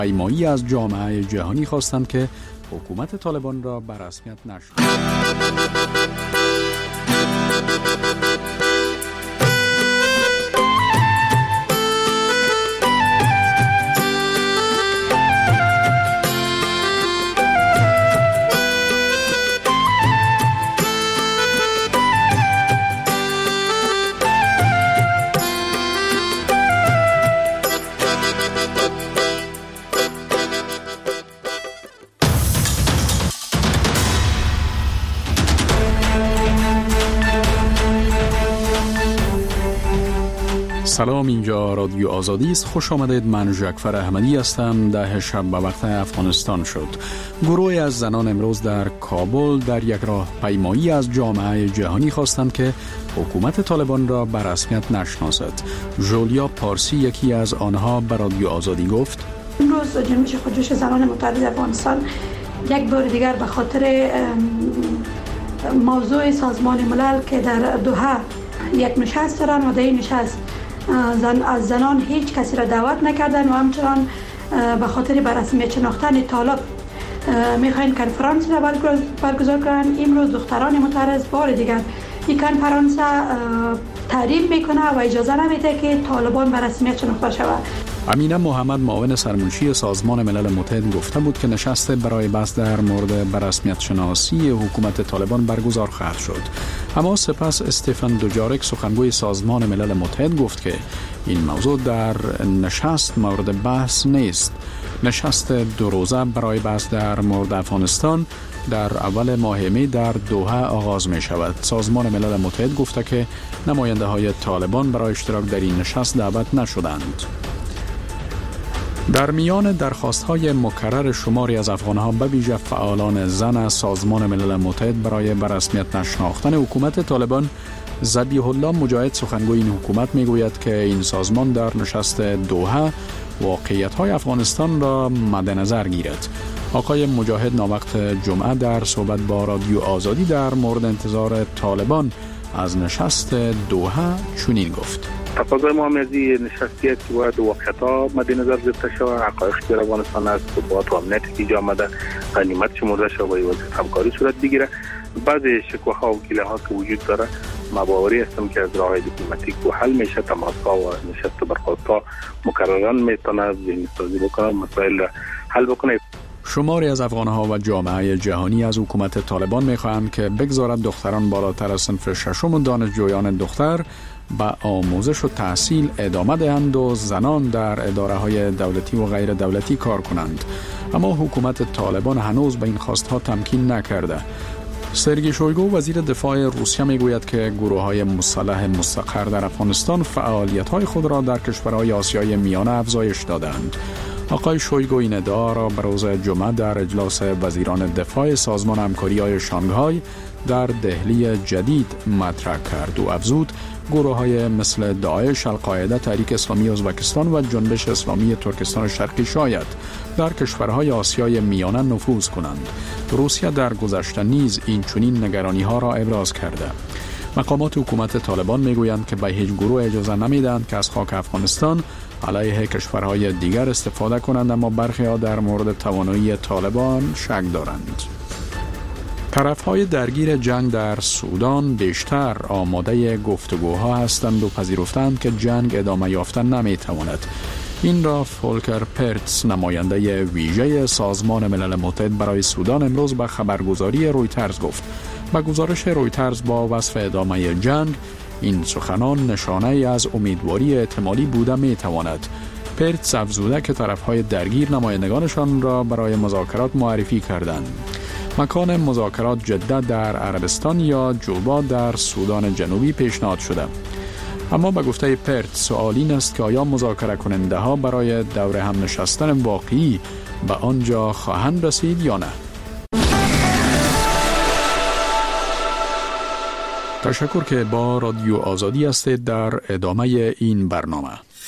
پیمایی از جامعه جهانی خواستند که حکومت طالبان را به رسمیت نشناسد. سلام، اینجا رادیو آزادی است. خوش آمدید. من جعفر احمدی هستم. 10 شب به وقت افغانستان شد. گروهی از زنان امروز در کابل در یک راه پیمایی از جامعه جهانی خواستند که حکومت طالبان را به رسمیت نشناسد. جولیا پارسی یکی از آنها به رادیو آزادی گفت: امروز جنبش خودجوش زنان متحد افغانستان یک بار دیگر به خاطر موضوع سازمان ملل که در دوحه یک نشست دارن و در این نشست از زنان هیچ کسی را دعوت نکردن و همچنان به خاطر به رسمیت شناختن طالب میخواین کنفرانس را برگزار کنن. امروز دختران معترض بار دیگر این کنفرانس تحریم میکنه و اجازه نمیده که طالبان به رسمیت شناخته شود. امینه محمد معاون سرمنشی سازمان ملل متحد گفته بود که نشست برای بحث در مورد به رسمیت شناسی حکومت طالبان برگزار خواهد شد. اما سپس استفن دوجارک سخنگوی سازمان ملل متحد گفت که این موضوع در نشست مورد بحث نیست. نشست 2 روزه برای بحث در مورد افغانستان در اول ماه می در دوحه آغاز می شود. سازمان ملل متحد گفته که نماینده های طالبان برای اشتراک در این نشست دعوت نشدند. در میان درخواست‌های مکرر شماری از افغان‌ها به ویژه فعالان زن از سازمان ملل متحد برای به رسمیت نشناختن حکومت طالبان، ذبیح الله مجاهد سخنگوی این حکومت میگوید که این سازمان در نشست دوحه واقعیت‌های افغانستان را مد نظر گیرد. آقای مجاهد ناوقت جمعه در صحبت با رادیو آزادی در مورد انتظار طالبان از نشست دوحه چنین گفت: تقاضای ما از نشستی است که باید واقعیت‌ها مد نظر گرفته شود، حقایقی در افغانستان است، ثبات و امنیتی که ایجاد آمده غنیمت شمرده شود و وضعیت همکاری صورت بگیره. بعضی شکوه‌ها و گله‌ها که وجود داره، ما باوری هستم که از راه دیپلماتیک و حل میشه. تماس‌ها و نشست برخاست‌ها مکررن میتونه ذهن‌سازی بکنه، مسائل حل بکنه. شماری از افغان‌ها و جامعه جهانی از حکومت طالبان می‌خواهند که بگذارد دختران بالاتر از صنف ششم و دانشجویان دختر به آموزش و تحصیل ادامه دهند و زنان در اداره‌های دولتی و غیر دولتی کار کنند. اما حکومت طالبان هنوز به این خواستها تمکین نکرده. سرگئی شویگو وزیر دفاع روسیه میگوید که گروه‌های مسلح مستقر در افغانستان فعالیت‌های خود را در کشورهای آسیای میانه افزایش دادند. آقای شویگو این ادعا را به روز جمعه در اجلاس وزیران دفاع سازمان همکاری‌های شانگهای در دهلی جدید مطرح کرد و افزود گروه‌های مثل داعش، القاعده، تحریک اسلامی ازبکستان و جنبش اسلامی ترکستان شرقی شاید در کشورهای آسیای میانه نفوذ کنند. روسیه در گذشته نیز این چنین نگرانی‌ها را ابراز کرده. مقامات حکومت طالبان میگویند که به هیچ گروه اجازه نمیدهند که از خاک افغانستان علیه کشورهای دیگر استفاده کنند، اما برخی‌ها در مورد توانایی طالبان شک دارند. طرف‌های درگیر جنگ در سودان بیشتر آماده گفتگوها هستند و پذیرفتند که جنگ ادامه یافتن نمی‌تواند. این را فولکر پرتس نماینده ویژه سازمان ملل متحد برای سودان امروز به خبرگزاری رویترز گفت. با گزارش رویترز با وصف ادامه جنگ، این سخنان نشانه از امیدواری احتمالی بوده می‌تواند. پرتس افزوده که طرف‌های درگیر نمایندگانشان را برای مذاکرات معرفی کردند. مکان مذاکرات جده در عربستان یا جوبا در سودان جنوبی پیشنهاد شده. اما به گفته پرت سوال این است که آیا مذاکره کننده ها برای دور هم نشستن واقعی به آنجا خواهند رسید یا نه؟ تشکر که با رادیو آزادی هستید. در ادامه این برنامه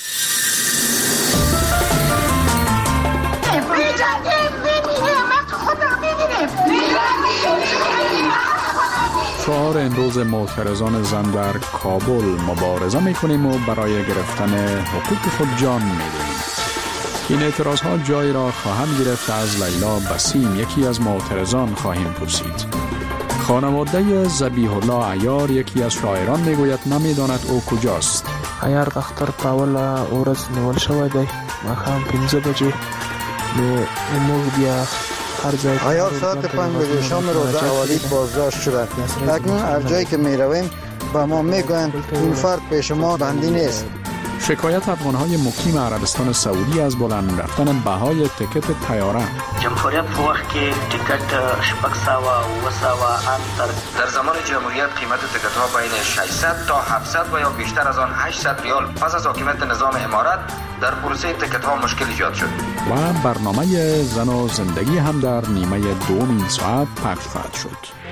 شعار امروز معترضان زن در کابل: مبارزه میکنیم و برای گرفتن حقوق خود جان میدیم. این اعتراض ها جای را خواهد گرفت. از لیلا بسیم، یکی از معترضان، خواهیم پرسید. خانواده ذبیح الله عیار، یکی از شاعران، میگوید نمیداند او کجاست. عیار دختر په اوله ورځ نیول شوی دی، ماښام 5 بجې. نو موږ بیا هر ځای عیار ساعت 5 بجه شام روز اولی بازداشت شده. اکنون هر جایی که میرویم با ما میگویند این فرد پیش ما بندی نیست. شکایت افغان‌های مقیم عربستان سعودی از بلند رفتن بهای تکت طیاره. جمهوریت په وخت کې ټیکټ 600 و 700 در زمان جمهوریت قیمت تکت‌ها بین 600 تا 700 و یا بیشتر از آن 800 ریال. پس از حاکمیت نظام امارات در پروسه تکت‌ها مشکل ایجاد شد. و برنامه زن و زندگی هم در نیمه دوم این ساعت پخش خواهد شد.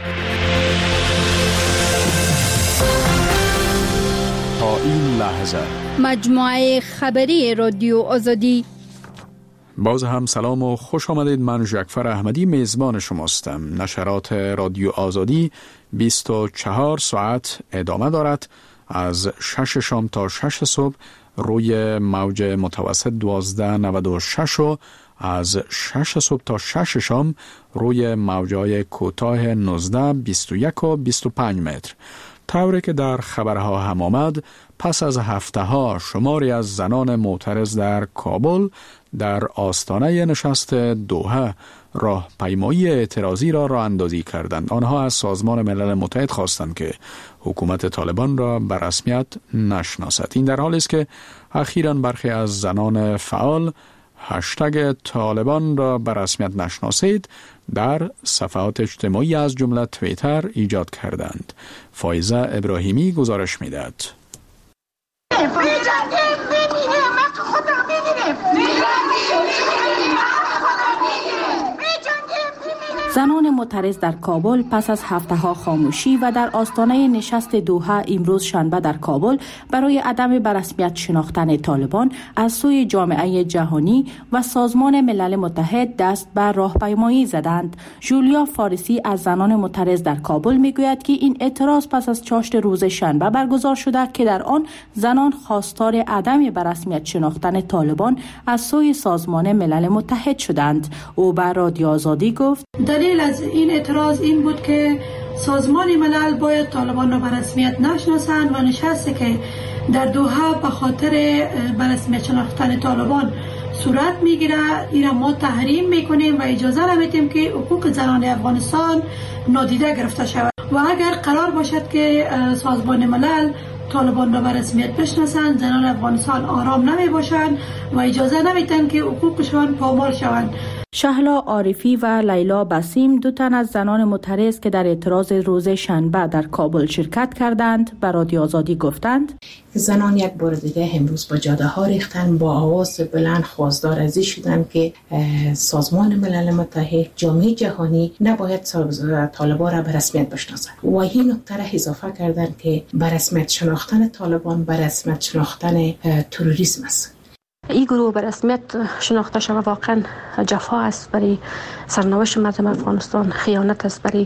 تا این لحظه مجموعه خبری رادیو آزادی. باز هم سلام و خوش آمدید. من جعفر احمدی میزبان شماستم. نشرات رادیو آزادی 24 ساعت ادامه دارد. از 6 شام تا 6 صبح روی موج متوسط 1296 و از 6 صبح تا 6 شام روی موجهای کوتاه 19 21 و 25 متر. طوری که در خبرها هم آمد، پس از هفته‌ها شماری از زنان معترض در کابل در آستانه نشست دوحه راهپیمایی اعتراضی را راه اندازی کردند. آنها از سازمان ملل متحد خواستند که حکومت طالبان را به رسمیت نشناسد. این در حالی است که اخیراً برخی از زنان فعال هشتگ طالبان را به رسمیت نشناسید در صفحات اجتماعی از جمله توییتر ایجاد کردند. فایزه ابراهیمی گزارش می‌دهد. زنان معترض در کابل پس از هفته‌ها خاموشی و در آستانه نشست دوحه امروز شنبه در کابل برای عدم به رسمیت شناختن طالبان از سوی جامعه جهانی و سازمان ملل متحد دست به راهپیمایی زدند. جولیا فارسی از زنان معترض در کابل میگوید که این اعتراض پس از چاشت روز شنبه برگزار شده که در آن زنان خواستار عدم به رسمیت شناختن طالبان از سوی سازمان ملل متحد شدند. او به رادیو آزادی گفت دلیل از این اعتراض این بود که سازمان ملل باید طالبان را به رسمیت نشناسند و نشستی که در دوحه به خاطر به رسمیت شناختن طالبان صورت میگیره این را ما تحریم میکنیم و اجازه نمیدیم که حقوق زنان افغانستان نادیده گرفته شود و اگر قرار باشد که سازمان ملل طالبان را به رسمیت بشناسند زنان افغانستان آرام نمی باشند و اجازه نمیدن که حقوقشان پامال شوند. شهلا عارفی و لیلا بسیم، دو تن از زنان معترض که در اعتراض روز شنبه در کابل شرکت کردند به رادیو آزادی گفتند زنان یک بار دیگه امروز با جاده ها ریختن، با آواز بلند خواستار از این شدن که سازمان ملل متحد، جامعه جهانی نباید طالبان را به رسمیت بشناسد و این نکته را اضافه کردن که به رسمیت شناختن طالبان به رسمیت شناختن تروریسم است. این گروه به رسمیت شناخته شده واقعا جفا است برای سرنوشت مردم افغانستان، خیانت است برای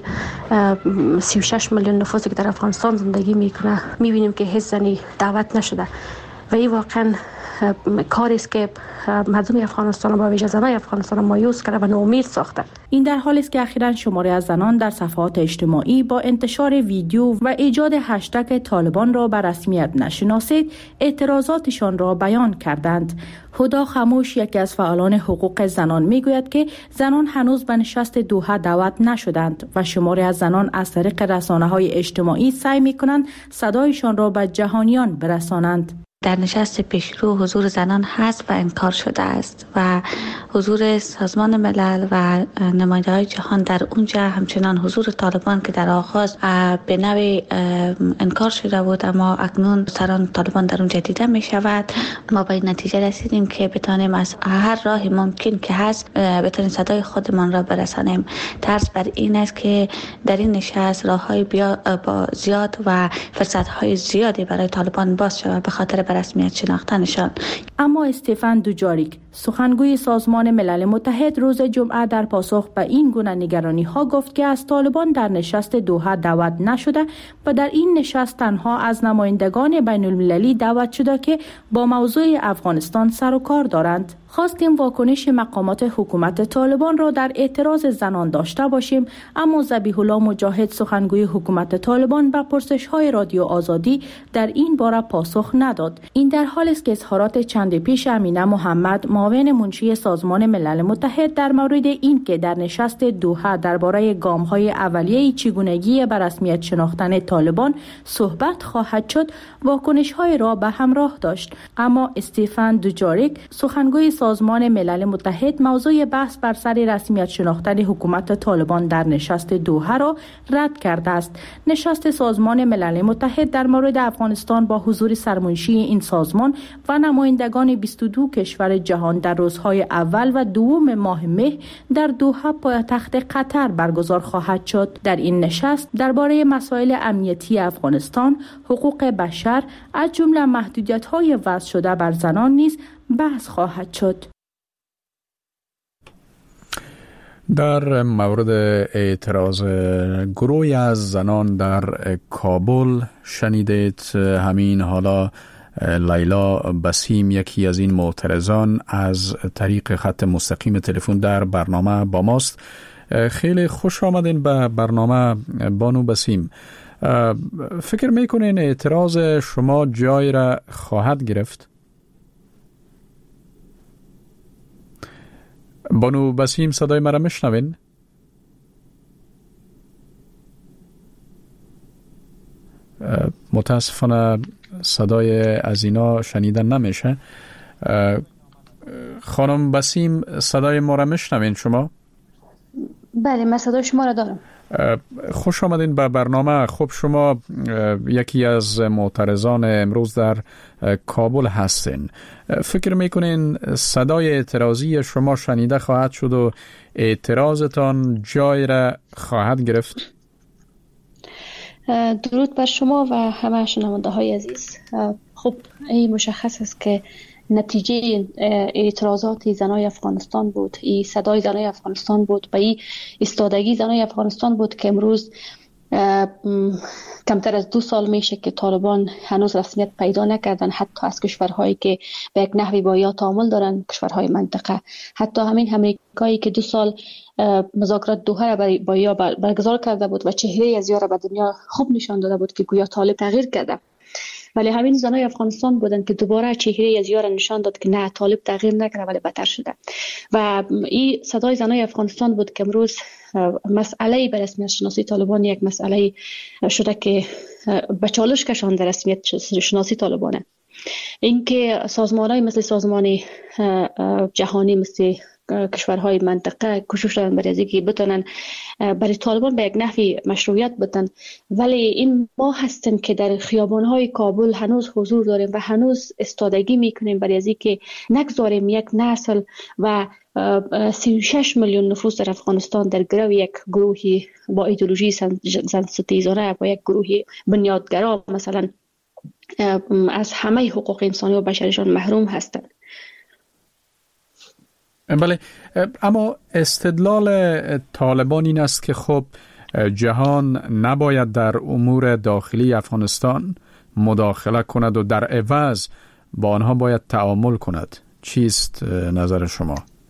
36 میلیون نفوسی که در افغانستان زندگی میکنه. میبینیم که هیچ زنی دعوت نشده و این واقعا کاری است که مردم افغانستان و با ویژه زنان افغانستان مایوس کرده و ناامید ساخته. این در حالی است که اخیراً شماری از زنان در صفحات اجتماعی با انتشار ویدیو و ایجاد هشتگ طالبان را به رسمیت نشناسید اعتراضاتشان را بیان کردند. هدا خاموش، یکی از فعالان حقوق زنان، میگوید که زنان هنوز به نشست دوحه دعوت نشدند و شماری از زنان از طریق رسانه‌های اجتماعی سعی می‌کنند صدایشان را به جهانیان برسانند. در نشست پیشرو حضور زنان هست و انکار شده است و حضور سازمان ملل و نماینده‌های جهان در اونجا، همچنان حضور طالبان که در آغاز به نوعی انکار شده بود اما اکنون سران طالبان در اونجا دیده می شود. ما به این نتیجه رسیدیم که بتانیم از هر راهی ممکن که هست بتانیم صدای خودمان را برسانیم. ترس بر این است که در این نشست راه‌های زیاد و فرصت‌های زیادی برای طالبان باز شود به خاطر رسمیت شناختنشان. اما استفان دوجاریک، سخنگوی سازمان ملل متحد، روز جمعه در پاسخ به این گونه نگرانی‌ها گفت که از طالبان در نشست دوحه دعوت نشده و در این نشست تنها از نمایندگان بین المللی دعوت شده که با موضوع افغانستان سر و کار دارند. خواستیم واکنش مقامات حکومت طالبان را در اعتراض زنان داشته باشیم، اما ذبیح الله مجاهد سخنگوی حکومت طالبان به پرسش‌های رادیو آزادی در این باره پاسخ نداد. این در حالی است که اظهارات چند پیش امینه محمد معاون منشی سازمان ملل متحد در مورد این که در نشست دوحه درباره گام‌های اولیه چگونگی به رسمیت شناختن طالبان صحبت خواهد شد، واکنش‌های را به همراه داشت. اما استیفن دوجاریک سخنگوی سازمان ملل متحد موضوع بحث بر سر رسمیت شناختن حکومت طالبان در نشست دوحه را رد کرده است. نشست سازمان ملل متحد در مورد افغانستان با حضور سرمنشی این سازمان و نمایندگان 22 کشور جهان در روزهای اول و دوم ماه مه در دوحه پایتخت قطر برگزار خواهد شد. در این نشست درباره مسائل امنیتی افغانستان، حقوق بشر از جمله محدودیت‌های وضع شده بر زنان نیز بحث خواهد شد. در مورد اعتراض گروهی از زنان در کابل شنیدید. همین حالا لیلا بسیم یکی از این معترضان از طریق خط مستقیم تلفن در برنامه با ماست. خیلی خوش آمدین به برنامه بانو بسیم. فکر میکنین اعتراض شما جای را خواهد گرفت؟ بانو بسیم صدای مرا میشنوین؟ متاسفانه صدای از اینا شنیدن نمیشه. خانم بسیم صدای ما را میشنوین شما؟ بله، من صدای شما را دارم. خوش آمدین به برنامه. خب شما یکی از معترضان امروز در کابل هستین. فکر میکنین صدای اعتراضی شما شنیده خواهد شد و اعتراضتان جای را خواهد گرفت؟ درود بر شما و همه شنونده های عزیز. خب این مشخص است که نتیجه اعتراضات زنای افغانستان بود، این صدای زنای افغانستان بود و این ایستادگی زنای افغانستان بود که امروز کمتر از 2 سال میشه که طالبان هنوز رسمیت پیدا نکردن، حتی از کشورهایی که به یک نحوی با یا تعامل دارن، کشورهای منطقه، حتی همین امریکایی که 2 سال مذاکرات دوحه را با یا برگزار کرده بود و چهره از یا را به دنیا خوب نشان داده بود که گویا طالب تغییر کرده، ولی همین زنای افغانستان بودن که دوباره چهره از یار نشان داد که نه، طالب تغییر نکرده ولی بدتر شده. و این صدای زنای افغانستان بود که امروز مسئله به رسمیت شناسی طالبان یک مسئله شده که به چالش کشانده رسمیت شناسی طالبانه. اینکه سازمان‌های مثل سازمان جهانی، مثل کشورهای منطقه کوشش دارن برای اینکه بتونن برای طالبان به یک نحوی مشروعیت بدن، ولی این ما هستیم که در خیابان‌های کابل هنوز حضور داریم و هنوز استادگی میکنیم برای اینکه نگذاریم یک نسل و 36 میلیون نفوس در افغانستان در گرو یک گروهی با ایدئولوژی زن‌ستیزانه، با یک گروهی بنیادگرا مثلا از همه حقوق انسانی و بشریشان محروم هستند. بله، اما استدلال طالبان این است که خب جهان نباید در امور داخلی افغانستان مداخله کند و در عوض با آنها باید تعامل کند. چیست نظر شما؟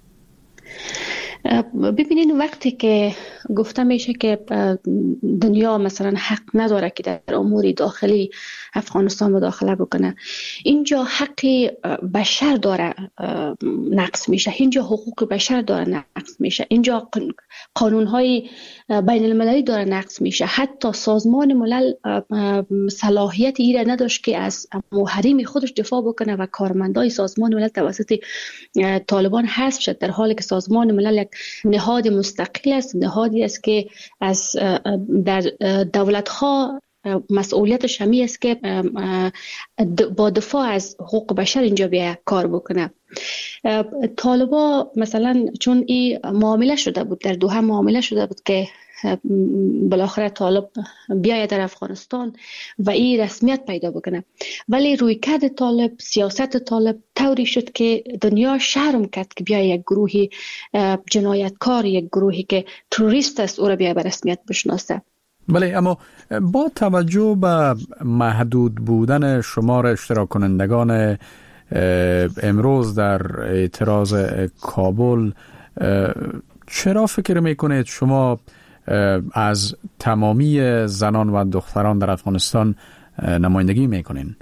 ببینید، وقتی که گفته میشه که دنیا مثلا حق نداره که در امور داخلی افغانستان مداخله بکنه، اینجا حق بشر داره نقض میشه، اینجا حقوق بشر داره نقض میشه، اینجا قانونهای بین المللی داره نقض میشه. حتی سازمان ملل صلاحیت ایره نداشت که از محرم خودش دفاع بکنه و کارمندای سازمان ملل توسط طالبان حذف شد، در حالی که سازمان ملل یک نهاد مستقل است، نهادی است که از در دولت‌ها مسئولیتش همی است که با دفاع از حقوق بشر اینجا بیا کار بکنه. طالبا مثلا چون این معامله شده بود، در دوحه معامله شده بود که بالاخره طالب بیاید در افغانستان و این رسمیت پیدا بکنه، ولی رویکرد طالب، سیاست طالب طوری شد که دنیا شرم کرد که بیا یک گروهی جنایتکار، یک گروهی که تروریست است او را بیا به رسمیت بشناسه. بله، اما با توجه به محدود بودن شمار اشتراک کنندگان امروز در اعتراض کابل، چرا فکر میکنید شما از تمامی زنان و دختران در افغانستان نمایندگی میکنین؟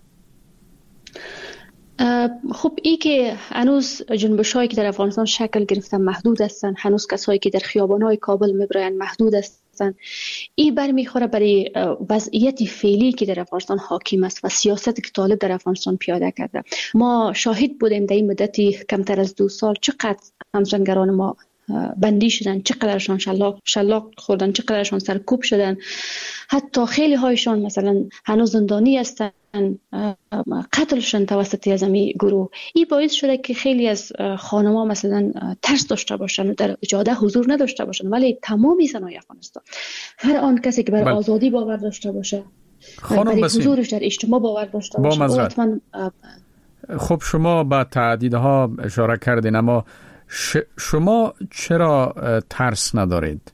خب ای که هنوز جنبش‌هایی که در افغانستان شکل گرفتن محدود هستند، هنوز کسایی که در خیابان‌های کابل میبرند محدود هستند، این برمیخوره برای وضعیت فعلی که در افغانستان حاکم است و سیاستی که طالب در افغانستان پیاده کرده. ما شاهد بودیم در این مدتی کمتر از 2 سال چقدر همسنگران ما بندی شدن، چقدرشان شلاق خوردن، چقدرشان سرکوب شدن، حتی خیلی هایشان مثلا هنوز زندانی هستن، قتل شدن توسط از این گروه. این باعث شده که خیلی از خانم‌ها مثلا ترس داشته باشن و در جاده حضور نداشته باشن، ولی تمامی زنای افغانستان، هر آن کسی که بر آزادی باور داشته باشه، برای حضورش در اجتماع باور داشته باشه، خب شما با تعدیدها اشاره کردین، اما شما چرا ترس ندارید؟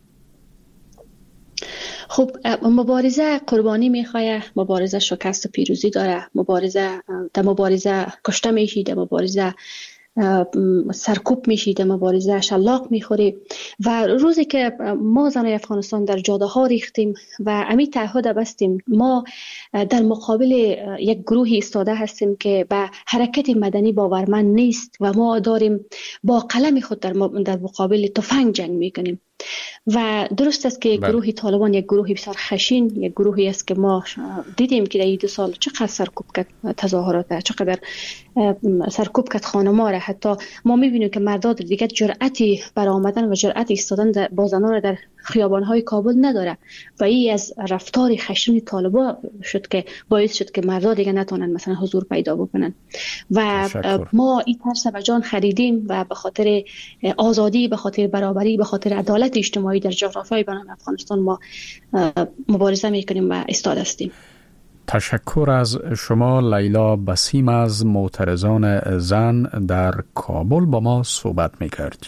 خب مبارزه قربانی میخواه، مبارزه شکست و پیروزی داره، در مبارزه کشته میشی، در مبارزه سرکوب میشی، در مبارزه شلاق میخوری. و روزی که ما زنای افغانستان در جاده ها ریختیم و امی تعهد بستیم، ما در مقابل یک گروهی ایستاده هستیم که به حرکت مدنی باورمند نیست و ما داریم با قلم خود در مقابل تفنگ جنگ میکنیم. و درست است که گروهی طالبان یک گروهی بسیار خشین، یک گروهی است که ما دیدیم که در این 2 سال چقدر سرکوب کرد تظاهرات، چقدر سرکوب کرد خانم‌ها را. حتی ما می‌بینیم که مردان دیگه جرأتی برآمدن و جرأت ایستادن با زنان در خیابان‌های کابل نداره و این از رفتار خشن طالبان شد که باعث شد که مردان دیگه نتونن مثلا حضور پیدا بکنن. و ما این ترس به جان خریدیم و به خاطر آزادی، به خاطر برابری، به خاطر عدالت اجتماعی در جغرافیای بین افغانستان ما مبارزه میکنیم و ایستاده هستیم. تشکر از شما لیلا بسیم از معترضان زن در کابل با ما صحبت میکرد.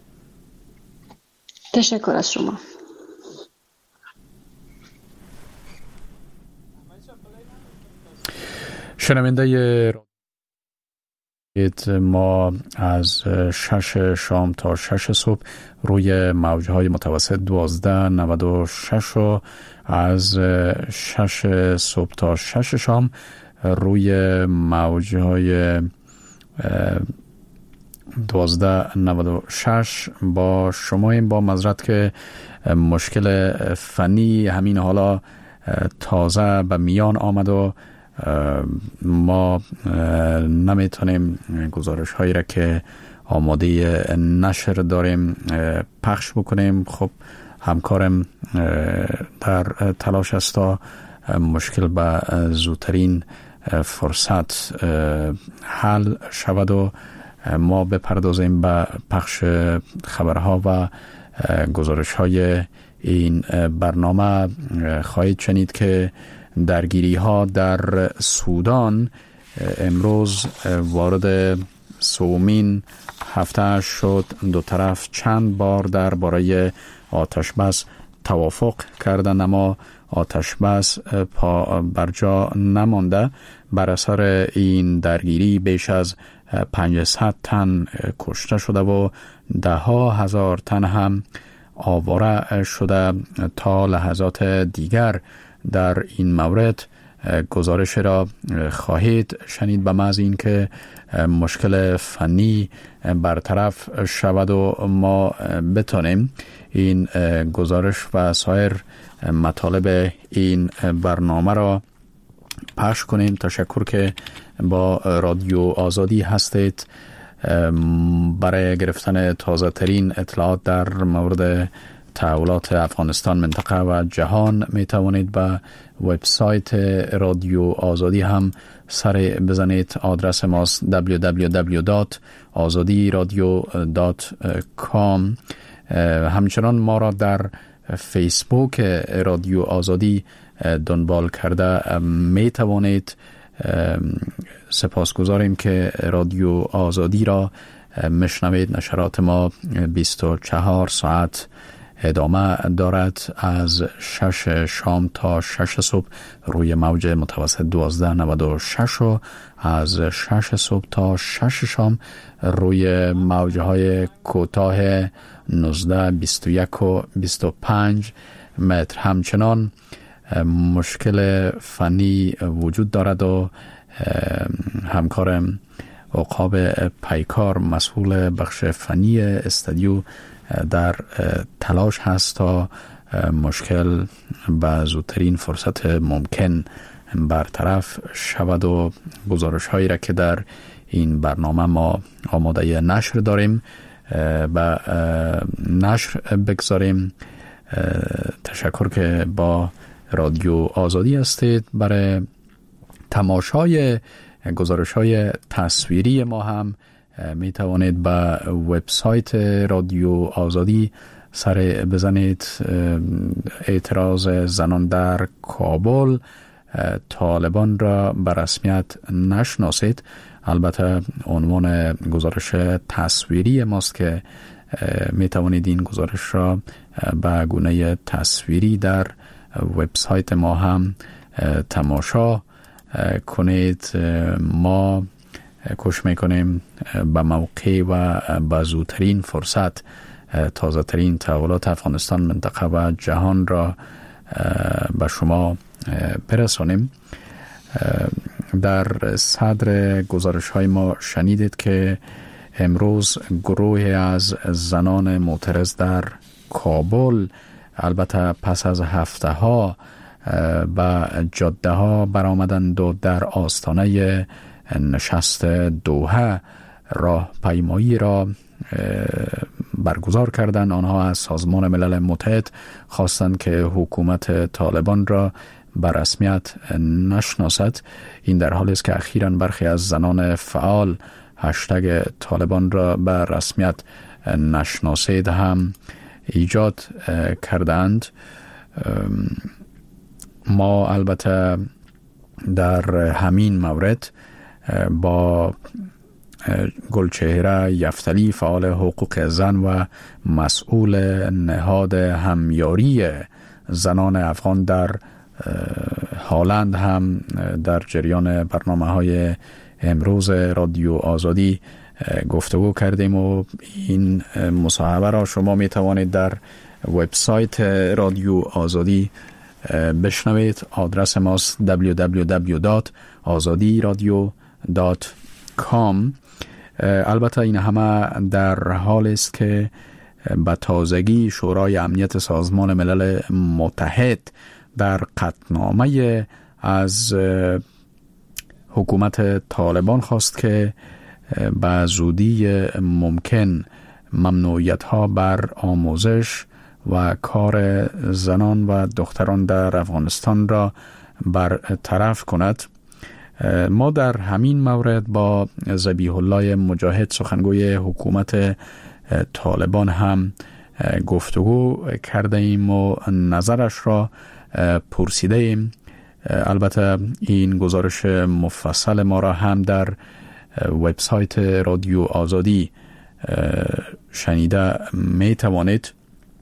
تشکر از شما. شنونده ما از 6 شام تا 6 صبح روی موجهای متوسط 1296 و از 6 صبح تا 6 شام روی موجهای 1296 با شما. با معذرت که مشکل فنی همین حالا تازه به میان آمد و ما نمیتونیم گزارش هایی را که آماده نشر داریم پخش بکنیم. خب همکارم در تلاش است تا مشکل به زودترین فرصت حل شود و ما بپردازیم به پخش خبرها و گزارش های این برنامه. خواهید شنید که درگیری ها در سودان امروز وارد 3مین هفته شد. 2 طرف چند بار درباره آتش بس توافق کردند، اما آتش بس پا بر جا نمانده. بر اثر این درگیری بیش از 500 تن کشته شده و 10,000 تن هم آواره شده. تا لحظات دیگر در این مورد گزارش را خواهید شنید، به محض این که مشکل فنی برطرف شود و ما بتانیم این گزارش و سایر مطالب این برنامه را پخش کنیم. تشکر که با رادیو آزادی هستید. برای گرفتن تازه ترین اطلاعات در مورد تحولات افغانستان، منطقه و جهان می توانید به وبسایت رادیو آزادی هم سر بزنید. آدرس ماست www.azadiradio.com. همچنان ما را در فیسبوک رادیو آزادی دنبال کرده می توانید. سپاسگزاریم که رادیو آزادی را مشنوید. نشرات ما 24 ساعت ادامه دارد. از 6 شام تا 6 صبح روی موج متوسط 1296 و از 6 صبح تا 6 شام روی موجهای کوتاه 19 21 و 25 متر. همچنان مشکل فنی وجود دارد و همکارم عقاب پیکار مسئول بخش فنی استودیو در تلاش هست تا مشکل به زودترین فرصت ممکن برطرف شود و گزارش هایی را که در این برنامه ما آماده نشر داریم به نشر بگذاریم. تشکر که با رادیو آزادی هستید. برای تماشای گزارش‌های تصویری ما هم می توانید به وبسایت رادیو آزادی سر بزنید. اعتراض زنان در کابل، طالبان را به رسمیت نشناسید. البته عنوان گزارش تصویری ماست که می توانید این گزارش را به گونه تصویری در وبسایت ما هم تماشا کنید. ما کوشش میکنیم به موقع و به زودترین فرصت تازه ترین تحولات افغانستان، منطقه و جهان را به شما برسانیم. در صدر گزارش های ما شنیدید که امروز گروهی از زنان معترض در کابل، البته پس از هفته ها به جاده ها برآمدند و در آستانه نشست دوحه راه پیمایی را برگزار کردند. آنها از سازمان ملل متحد خواستند که حکومت طالبان را به رسمیت نشناسد. این در حالی است که اخیراً برخی از زنان فعال هشتگ طالبان را به رسمیت نشناسید هم ایجاد کردند. ما البته در همین مورد با گلچهره یفتلی، فعال حقوق زن و مسئول نهاد همیاری زنان افغان در هالند هم در جریان برنامه‌های امروز رادیو آزادی گفتگو کردیم و این مصاحبه را شما می توانید در وبسایت رادیو آزادی بشنوید. آدرس ماست www.azadiradio.com. البته این همه در حال است که به تازگی شورای امنیت سازمان ملل متحد در قطعنامه از حکومت طالبان خواست که به زودی ممکن ممنوعیت‌ها بر آموزش و کار زنان و دختران در افغانستان را برطرف کند. ما در همین مورد با ذبیح الله مجاهد، سخنگوی حکومت طالبان هم گفتگو کرده ایم و نظرش را پرسیده ایم. البته این گزارش مفصل ما را هم در وبسایت رادیو آزادی شنیده می توانید.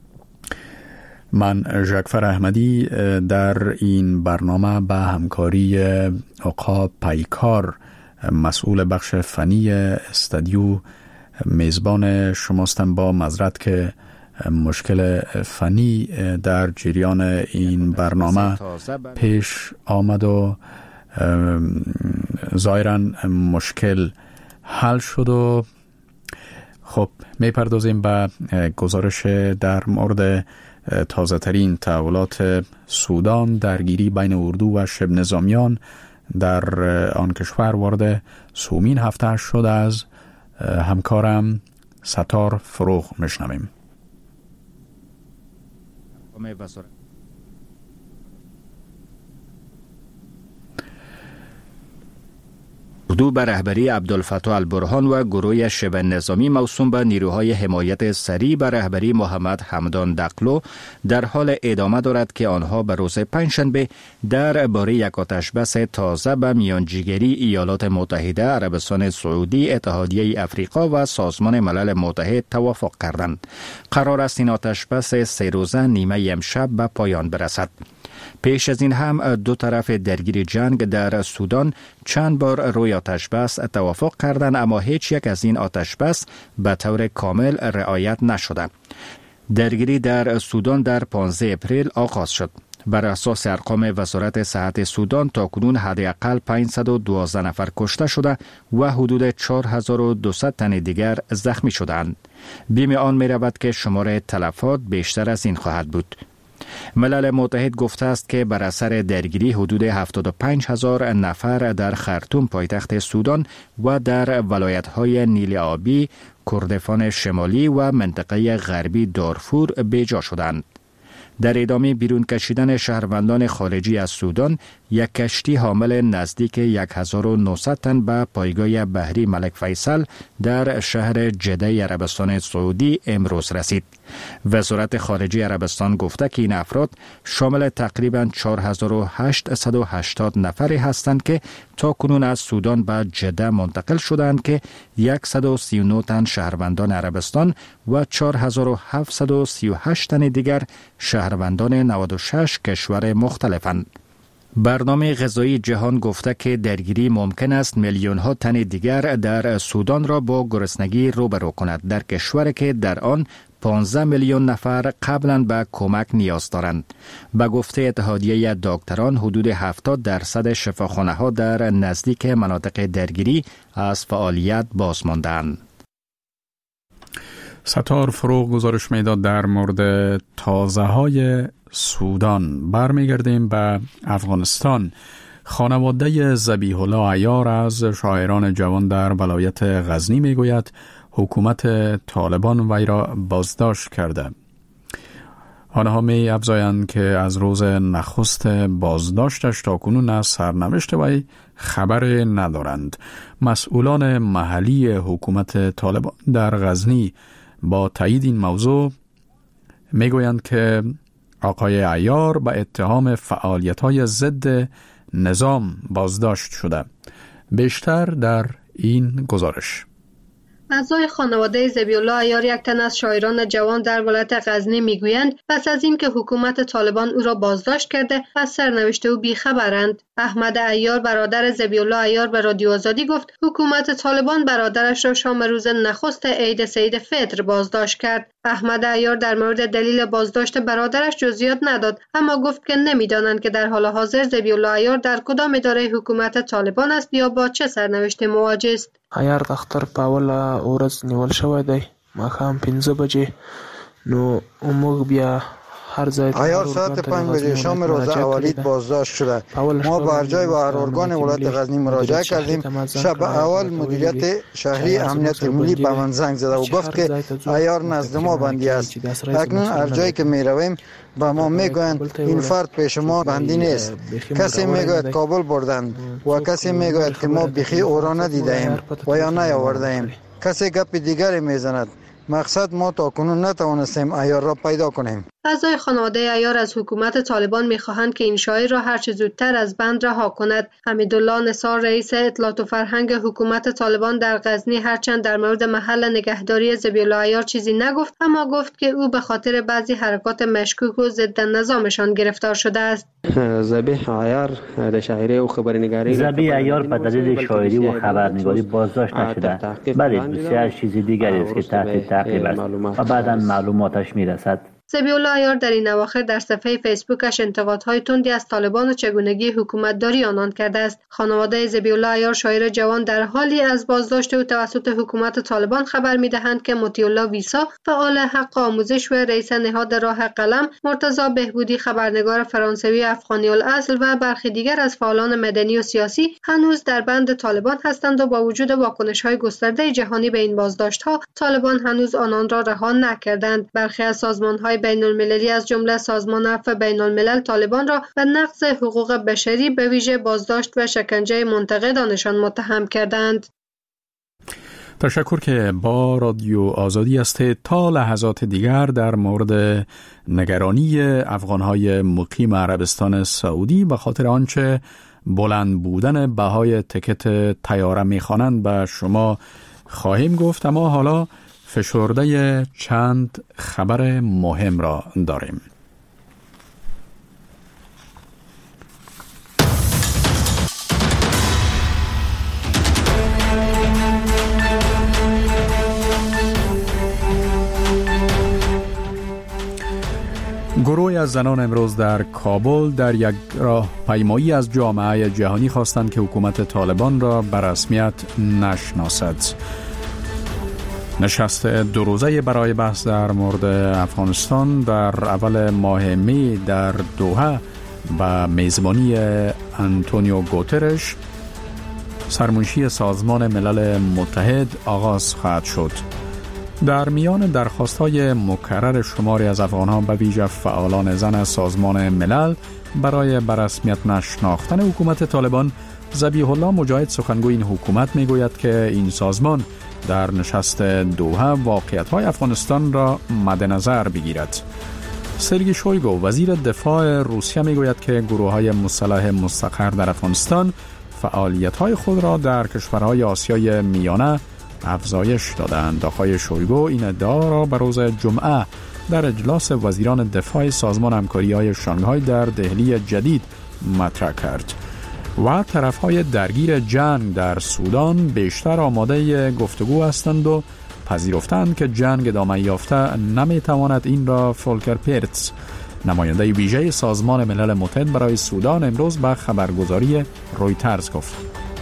من ژاکفر احمدی در این برنامه به همکاری عقاب پیکار مسئول بخش فنی استودیو میزبان شماستم، با معذرت که مشکل فنی در جریان این برنامه پیش آمد و ظاهراً مشکل حل شد. و خب میپردازیم به گزارش در مورد تازه ترین تحولات سودان. درگیری بین اردو و شبه نظامیان در آن کشور وارد سومین هفته شد. از همکارم ستار فروغ میشنویم. اردو به رهبری عبدالفتاح البرهان و گروه شبه نظامی موسوم به نیروهای حمایت سریع به رهبری محمد حمدان دقلو در حال ادامه دارد که آنها به روز پنجشنبه درباره یک آتشبس تازه به میانجیگری ایالات متحده، عربستان سعودی، اتحادیه افریقا و سازمان ملل متحد توافق کردند. قرار است این آتشبس 3 روزه نیمه امشب به پایان برسد. پیش از این هم دو طرف درگیر جنگ در سودان چند بار روی آتشبس توافق کردند، اما هیچ یک از این آتشبس به طور کامل رعایت نشده. درگیری در سودان در 15 اپریل آغاز شد. بر اساس ارقام وزارت صحت سودان تاکنون حداقل 512 نفر کشته شده و حدود 4200 تن دیگر زخمی شدند. بیم آن می رود که شمار تلفات بیشتر از این خواهد بود. ملل متحد گفته است که بر اثر درگیری حدود 75,000 نفر در خرطوم پایتخت سودان و در ولایت‌های نیل آبی، کردستان شمالی و منطقه غربی دارفور بیجا شدند. در ادامه بیرون کشیدن شهروندان خارجی از سودان، یک کشتی حامل نزدیک 1900 تن به پایگاه بحری ملک فیصل در شهر جده عربستان سعودی امروز رسید. وزارت خارجه عربستان گفته که این افراد شامل تقریباً 4880 نفری هستند که تاکنون از سودان به جده منتقل شدند که 139 تن شهروندان عربستان و 4738 تن دیگر شهروندان 96 کشور مختلفند. برنامه غذایی جهان گفته که درگیری ممکن است میلیون ها تن دیگر در سودان را با گرسنگی روبرو کند، در کشوری که در آن 15 میلیون نفر قبلا به کمک نیاز دارند. به گفته اتحادیه دکتران، حدود 70% شفاخانه ها در نزدیک مناطق درگیری از فعالیت باز ماندند. ستار فروغ گزارش میداد در مورد تازه های سودان. برمیگردیم به افغانستان. خانواده ذبیح الله عیار از شاعران جوان در ولایت غزنی میگوید حکومت طالبان وی را بازداشت کرده. آنها می افزایند که از روز نخست بازداشتش تا کنون از سرنوشت وی خبر ندارند. مسئولان محلی حکومت طالبان در غزنی با تایید این موضوع میگویند که آقای عیار به اتهام فعالیت‌های ضد نظام بازداشت شده. بیشتر در این گزارش. اعضای خانواده ذبیح الله عیار، یک تن از شاعران جوان در ولایت غزنی میگویند پس از اینکه حکومت طالبان او را بازداشت کرده از سرنوشت او بیخبرند. احمد عیار برادر ذبیح الله عیار به رادیو آزادی گفت حکومت طالبان برادرش را شام روز نخست عید سید فطر بازداشت کرد. احمد عیار در مورد دلیل بازداشت برادرش جزئیات نداد، اما گفت که نمیدانند که در حال حاضر ذبیح الله عیار در کدام اداره حکومت طالبان است یا با چه سرنوشت مواجه است. عیار د اختر په اوله ورځ نیول شوی دی، ماښام 5 بجې. نو موږ بیا عیار ساعت 5 بجه شام روز اولیت بازداشت شده. ما به ارجای و ارارگان ولایت غزنی مراجعه کردیم. شب اول مدیریت شهری امنیت ملی به من زنگ زده و گفت که عیار نزد ما بندی است. اکنون ارجایی که می رویم با ما میگویند این فرد پیش ما بندی نیست. کسی میگوید کابل بردند و کسی میگوید که ما بیخی او را ندیده ایم و یا نیاورده ایم. کسی گپ دیگری میزند. مقصد ما تا کنون نتوانستیم عیار را پیدا کنیم. اعضای خانواده عیار از حکومت طالبان می‌خواهند که این شاعر را هر چه زودتر از بند رها کند. حمیدالله نثار رئیس اطلاعات و فرهنگ حکومت طالبان در غزنی هرچند در مورد محل نگهداری ذبیح الله عیار چیزی نگفت، اما گفت که او به خاطر بعضی حرکات مشکوک و ضد نظامشان گرفتار شده است. ذبیح عیار در شاعری و خبرنگاری ذبیح عیار به دلیل شاعری و خبرنگاری بازداشت نشده، بلکه بسیار چیز دیگری است که تحت تعقیب است و بعداً معلوماتش میرسد. ذبیح الله عیار در این اواخر در صفحه فیسبوکش انتقادهای تندی از طالبان و چگونگی حکومتداری آنان کرده است. خانواده ذبیح الله عیار شاعر جوان در حالی از بازداشت او توسط حکومت طالبان خبر می‌دهند که مطیع الله ویسا فعال حق آموزش و رئیس نهاد راه قلم، مرتضی بهبودی خبرنگار فرانسوی افغانی الاصل و برخی دیگر از فعالان مدنی و سیاسی هنوز در بند طالبان هستند و با وجود واکنش‌های گسترده جهانی به این بازداشت‌ها طالبان هنوز آنان را رها نکردند. برخی از سازمان‌های بین المللی از جمله سازمان عفو بین الملل طالبان را به نقض حقوق بشری به ویژه بازداشت و شکنجه منتقدانشان متهم کردند. تشکر که با رادیو آزادی است. تا لحظات دیگر در مورد نگرانی افغانهای مقیم عربستان سعودی به خاطر آنچه بلند بودن بهای تکت طیاره می‌خوانند به شما خواهیم گفت، اما حالا فشرده چند خبر مهم را داریم. گروهی از زنان امروز در کابل در یک راهپیمایی از جامعه جهانی خواستند که حکومت طالبان را به رسمیت نشناسد. نشست 2 روزه برای بحث در مورد افغانستان در اول ماه می در دوحه به میزبانی آنتونیو گوترش سرمنشی سازمان ملل متحد آغاز خواهد شد. در میان درخواست‌های مکرر شماری از افغان‌ها به ویژه فعالان زن از سازمان ملل برای به رسمیت نشناختن حکومت طالبان، ذبیح الله مجاهد سخنگوی این حکومت میگوید که این سازمان در نشست دوحه واقعیت‌های افغانستان را مد نظر بگیرد. سرگئی شویگو وزیر دفاع روسیه میگوید که گروه‌های مسلح مستقر در افغانستان فعالیت‌های خود را در کشورهای آسیای میانه افزایش دادند. آقای شویگو این ادعا را به روز جمعه در اجلاس وزیران دفاع سازمان همکاری‌های شانگهای در دهلی جدید مطرح کرد و طرف‌های درگیر جنگ در سودان بیشتر آماده گفتگو هستند و پذیرفتند که جنگ ادامه یافته نمی‌تواند این را فولکر پیرتز، نماینده ویژه سازمان ملل متحد برای سودان، امروز به خبرگزاری رویترز گفت.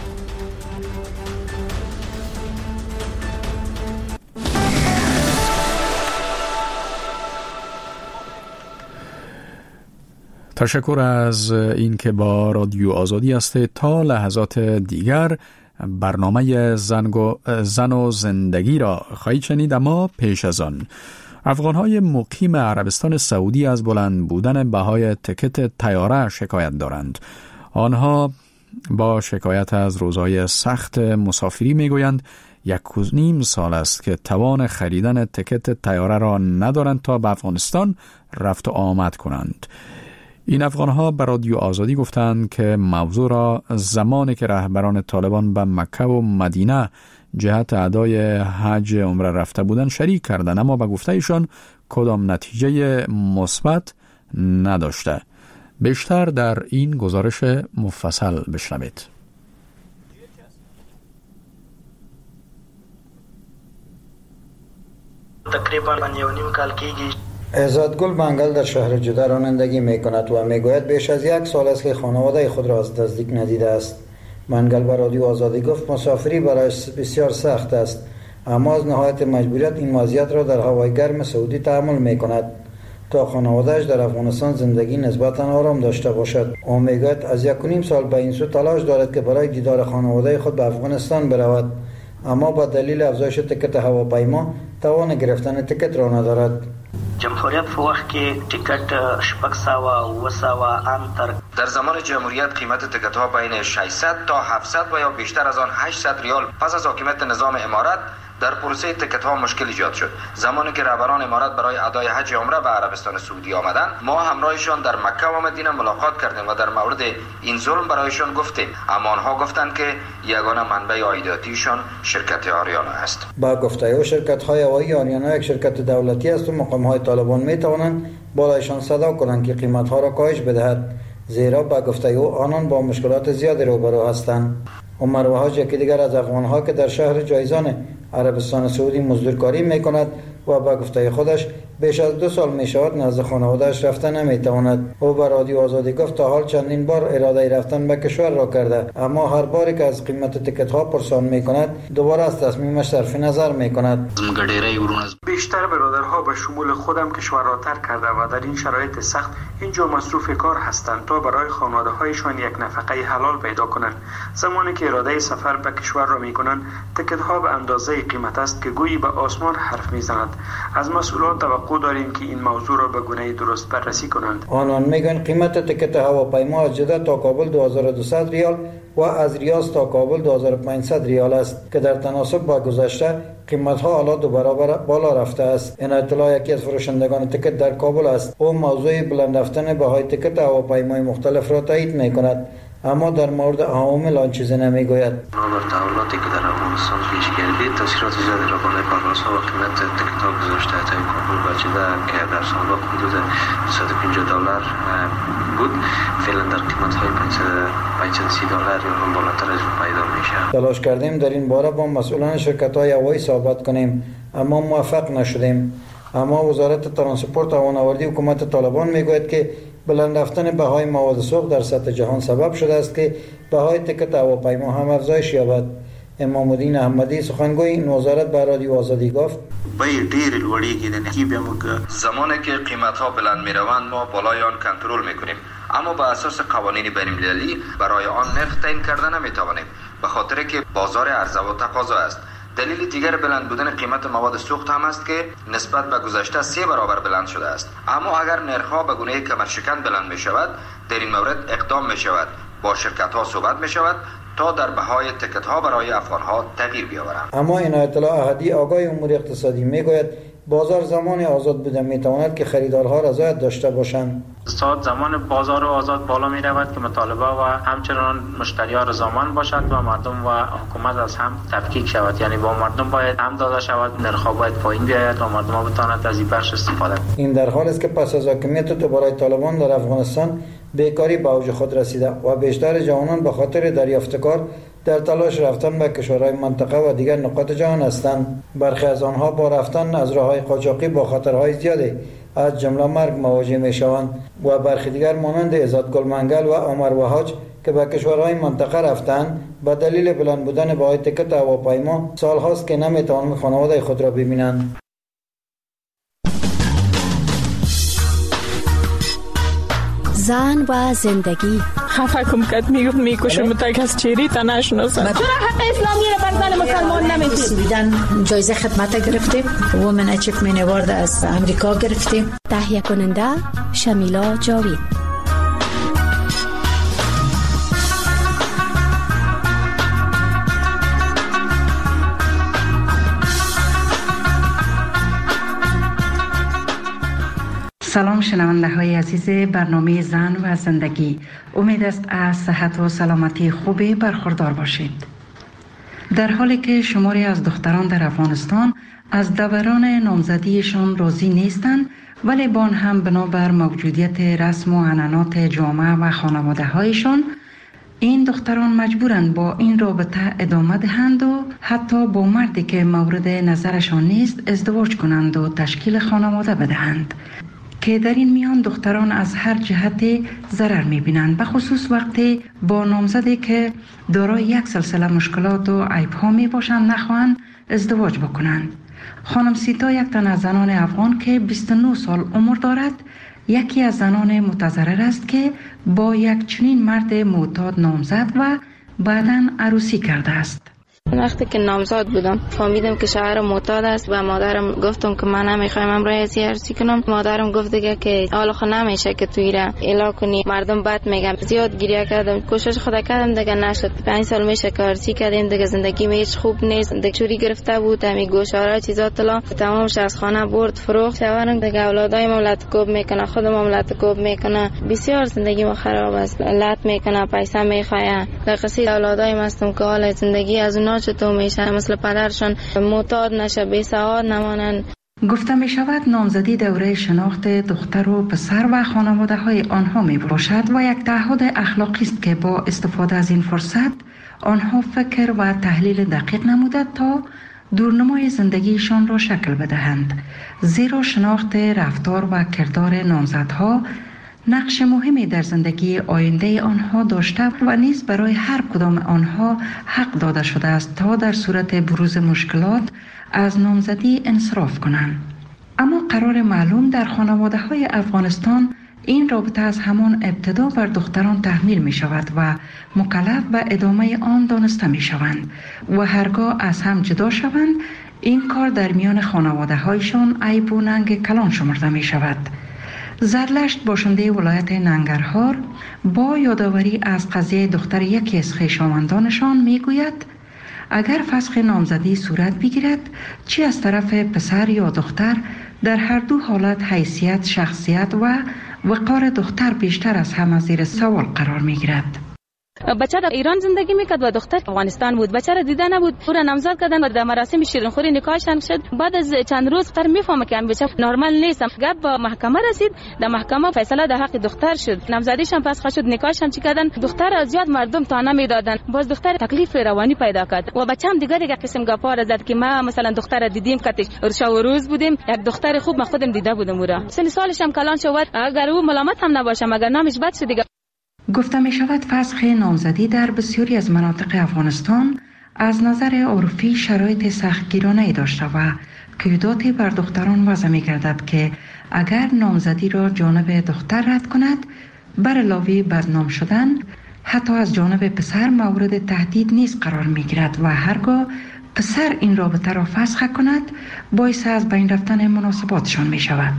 تشکر از این که با رادیو آزادی است. تا لحظات دیگر برنامه زن و زندگی را خواهید شنید، اما پیش از آن افغانهای مقیم عربستان سعودی از بلند بودن بهای تکت طیاره شکایت دارند. آنها با شکایت از روزهای سخت مسافری میگویند 1.5 سال است که توان خریدن تکت طیاره را ندارند تا به افغانستان رفت و آمد کنند. این افغانها به رادیو آزادی گفتند که موضوع را زمانی که رهبران طالبان به مکه و مدینه جهت ادای حج عمره رفته بودند شریک کردند، اما به گفته ایشان کدام نتیجه مثبت نداشته. بیشتر در این گزارش مفصل بشنوید. تقریبا 1.5 سال کیږي عزتگل منگل در شهر جده رانندگی می کند و می گوید بیش از 1 سال است که خانواده خود را از نزدیک ندیده است. منگل به رادیو آزادی گفت مسافری برایش بسیار سخت است، اما از نهایت مجبوریت این وضعیت را در هوای گرم سعودی تحمل می کند تا خانواده‌اش در افغانستان زندگی نسبتاً آرام داشته باشد. او می گوید از 1.5 سال به این سو تلاش دارد که برای دیدار خانواده خود به افغانستان برود، اما با دلیل افزایش تکت هواپیما توان گرفتن تکت را ندارد. جمهوریت په وخت کې ټیکټ 600 انتر در زمان جمهوریت قیمت تکت ها بین 600 تا 700 و یا بیشتر از آن 800 ریال پس از حاکمیت نظام امارت در پروسه تکت ها مشکل ایجاد شد. زمانی که رهبران امارت برای ادای حج عمره به عربستان سعودی آمدند، ما همراهشان در مکه و مدینه ملاقات کردیم و در مورد این ظلم برایشان گفتیم، اما آنها گفتند که یگانه منبع عایداتیشان شرکت آریانا است. با گفته او شرکت های هوایی آریانا یک شرکت دولتی است و مقام های طالبان می توانند بالایشان صدا کنند که قیمت ها را کاهش بدهد، زیرا با گفته او آنان با مشکلات زیادی روبرو هستند. عمر وحاج یکی دیگر از افغان‌ها که در شهر جایزان عربستان سعودی مزدورکاری می‌کند و با گفته خودش بیش از 2 سال می‌شود نزد خانواده‌اش رفتن نمی‌تواند. او به رادیو آزادی گفت تا حال چندین بار اراده رفتن به کشور را کرده، اما هر باری که از قیمت تکت‌ها پرسان می‌کند دوباره از تصمیمش صرف نظر می‌کند. بیشتر برادرها به شمول خودم کشور را ترک کرده و در این شرایط سخت اینجا مصروف کار هستند تا برای خانواده‌هایشان یک نفقه حلال پیدا کنند. زمانی که اراده سفر به کشور را می‌کنند، تکت‌ها به اندازه قیمت است که گویی به آسمان حرف می‌زند. از مسئولان توقع توقع داریم که این موضوع را به گونه درست بررسی کنند. آنان میگن قیمت تکت هواپیما از جده تا کابل 2200 ریال و از ریاض تا کابل 2500 ریال است که در تناسب با گذشته قیمت ها حالا 2 برابر بالا رفته است. عنایت الله یکی از فروشندگان تکت در کابل است. او موضوع بلند رفتن بهای تکت هواپیمای مختلف را تایید میکند، اما در مورد عوامل آن چیزی نمیگوید. بر تحولاتی که در افغانستان پیش گردید تاثیرات زیادی را بالای پروازها و قیمت تکت ها گذاشته. تا کابل و جده که در سال حدود $250 بود، فعلا در قیمت های $530 یا هم بالاتر از پیدا میشه. تلاش کردیم در این باره با مسئولان شرکت های هوایی صحبت کنیم، اما موفق نشدیم. اما وزارت ترانسپورت و فناوری حکومت طالبان میگوید که بلند رفتن بهای مواد سوخت در سطح جهان سبب شده است که بهای تکت هواپیما هم افزایش یابد. امام الدین احمدی سخنگوی وزارت به رادیو آزادی گفت: زمانی که قیمت ها بلند می روند ما بالای آن کنترل می کنیم، اما به اساس قوانین بین‌المللی برای آن نرخ تعیین کرده نمی توانیم، به خاطر که بازار عرضه و تقاضا است. دلیل دیگر بلند بودن قیمت مواد سوخت هم است که نسبت به گذشته 3 برابر بلند شده است. اما اگر نرخ‌ها به گونه کمرشکن بلند می شود، در این مورد اقدام می شود، با شرکت ها صحبت می شود تا در بهای تکت ها برای افغان ها تغییر بیاورند. اما عنایت الله احدی آگاه امور اقتصادی می گوید بازار زمان آزاد بوده می تواند که خریدارها رضایت داشته باشند. زمان بازار آزاد بالا می رود که مطالبه و همچنان مشتریان رضامند باشد و مردم و حکومت از هم تفکیک شود. یعنی با مردم باید هم داده شود، نرخ‌ها باید پایین بیاید و مردم بتواند از این بخش استفاده کنند. این در حالی است که پس از حاکمیت دوباره طالبان در افغانستان بیکاری به اوج خود رسیده و بیشتر جوانان به خاطر دریافت کار در تلاش رفتن به کشورهای منطقه و دیگر نقاط جهان هستند. برخی از آنها با رفتن از راههای قاچاقی با خطرهای زیادی از جمله مرگ مواجه می شوند و برخی دیگر مانند عزت گل منگل و عمر وحاج که به کشورهای منطقه رفتند به دلیل بلند بودن بهای تکت هواپیما سالهاست که نمی توانند خانواده خود را ببینند. زن و زندگی خفه کم کت میکشم تا کس چیری تا نشناسم. چرا حق اسلامی را بر زن مسلمان نمیدید؟ سویدن جایزه خدمت گرفتیم، وومن اچیومنت اوارد از امریکا گرفتیم. تهیه کننده شمیلا جاوید. سلام شنونده های عزیز برنامه زن و زندگی، امید است از صحت و سلامتی خوبی برخوردار باشید. در حالی که شماری از دختران در افغانستان از دوران نامزدیشان راضی نیستند، ولی با آن هم بنابر موجودیت رسم و عنعنات جامعه و خانواده هایشان این دختران مجبورند با این رابطه ادامه دهند و حتی با مردی که مورد نظرشان نیست ازدواج کنند و تشکیل خانواده بدهند، که در این میان دختران از هر جهت ضرر می‌بینند، به خصوص وقتی با نامزدی که دارای یک سلسله مشکلات و عیب‌ها میباشند نخواهند ازدواج بکنند. خانم سیتا یک تن از زنان افغان که 29 سال عمر دارد، یکی از زنان متضرر است که با یک چنین مرد معتاد نامزد و بعداً عروسی کرده است. وقتی که نامزد بودم فهمیدم که شوهرم معتاد است و مادرم گفتم که من نمیخوایم امروز عروسی کنم. مادرم گفت دیگه که حالا خود نمیشه که توی را اعلام کنی، مردم بد میگن. زیاد گریه کردم، کوشش خود کردم دیگه نشد. 5 سال میشه که عروسی کردیم دیگه، زندگی هیچ خوب نیست. دیگه چوری گرفته بود، همین گوشواره چیزا طلا تمامش از خانه برد فروخت. شوهرم دیگه اولادای مملت کوب میکنه، خود مملت کوب میکنه، بسیار زندگی ما خراب است. لط میکنه، پیسه میخواه. لقصی اولادای مستم که حال زندگی از اونا چطور میشه، مثل پدرشون معتاد نشه، بی سواد نمانن. گفته می شود نامزدی دوره شناخت دختر و پسر و خانواده های آنها می باشد و یک تعهد اخلاقی است که با استفاده از این فرصت آنها فکر و تحلیل دقیق نموده تا دورنمای زندگیشان را شکل بدهند، زیرا شناخت رفتار و کردار نامزدها نقش مهمی در زندگی آینده آنها داشته و نیز برای هر کدام آنها حق داده شده است تا در صورت بروز مشکلات از نامزدی انصراف کنند. اما قرار معلوم در خانواده های افغانستان این رابطه از همان ابتدا بر دختران تحمیل می شود و مکلف به ادامه آن دانسته می شوند و هرگاه از هم جدا شوند این کار در میان خانواده هایشان عیب و ننگ کلان شمرده می شود. زرلشت باشنده ولایت ننگرهار با یادآوری از قضیه دختر یکی از خویشاوندانشان می گوید اگر فسخ نامزدی صورت بگیرد چی از طرف پسر یا دختر در هر دو حالت حیثیت، شخصیت و وقار دختر بیشتر از همه زیر سوال قرار می گیرد. بچه در ایران زندگی میکرد و دختر افغانستان بود. بچه را دیده نبود. او را نامزد کردن و در مراسم شیرینخوری نکاحشان شد. بعد از چند روز دختر میفهمه که بچه نرمال نیست. گپ به محکمه رسید. در محکمه فیصله در حق دختر شد. نامزدیشان فسخ شد. نکاحشان چی کردن؟ دختر از زیاد مردم طعنه میدادن. باز دختر تکلیف روانی پیدا کرد. و بچه‌م دیگه یک قسم گپا را زد که ما مثلا دختر دیدیم کاتش شب و روز بودیم. یک دختر خوب ما خودم دیده بودم او را. سن سالش هم کلان شد. اگر او ملامت هم نباشه مگر نامش بد شد دیگه. گفته می شود فسخ نامزدی در بسیاری از مناطق افغانستان از نظر عرفی شرایط سختگیرانه داشته و قیوداتی بر دختران وضع می گردد که اگر نامزدی را جانب دختر رد کند بر علاوه بدنام شدن حتی از جانب پسر مورد تهدید نیز قرار می گیرد و هرگاه پسر این رابطه را فسخ کند باعث از بین رفتن مناسباتشان می شود.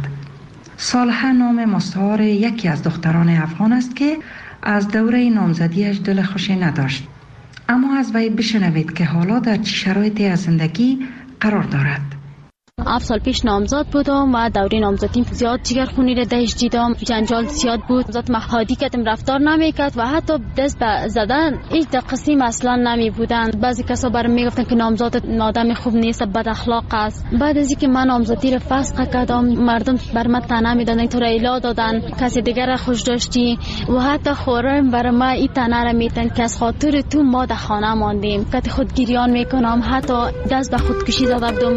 صالحه نام مستعار یکی از دختران افغان است که از دوره نامزدیش دل خوشی نداشت. اما از وی بشنوید که حالا در چه شرایطی از زندگی قرار دارد. 7 سال پیش نامزد بودم و دوره نامزدیم زیاد جگرخونی را دهش دیدم، جنجال زیاد بود، ذات محادی کردم رفتار نمیکرد و حتی دست به زدن هیچ قسم اصلا نمی بودند. بعضی کسا برام میگفتن که نامزد آدم خوب نیست، بد اخلاق است. بعد از اینکه من نامزدی را فسخ کردم مردم بر من طعنه میدادن، تو را الا دادن، کسی دیگر را خوش داشتی و حتی خورم بر ما این طعنه را میدن که از خاطر تو ما در خانه ماندیم، که خودگیریان میکنم، حتی دست به خودکشی زده بودم.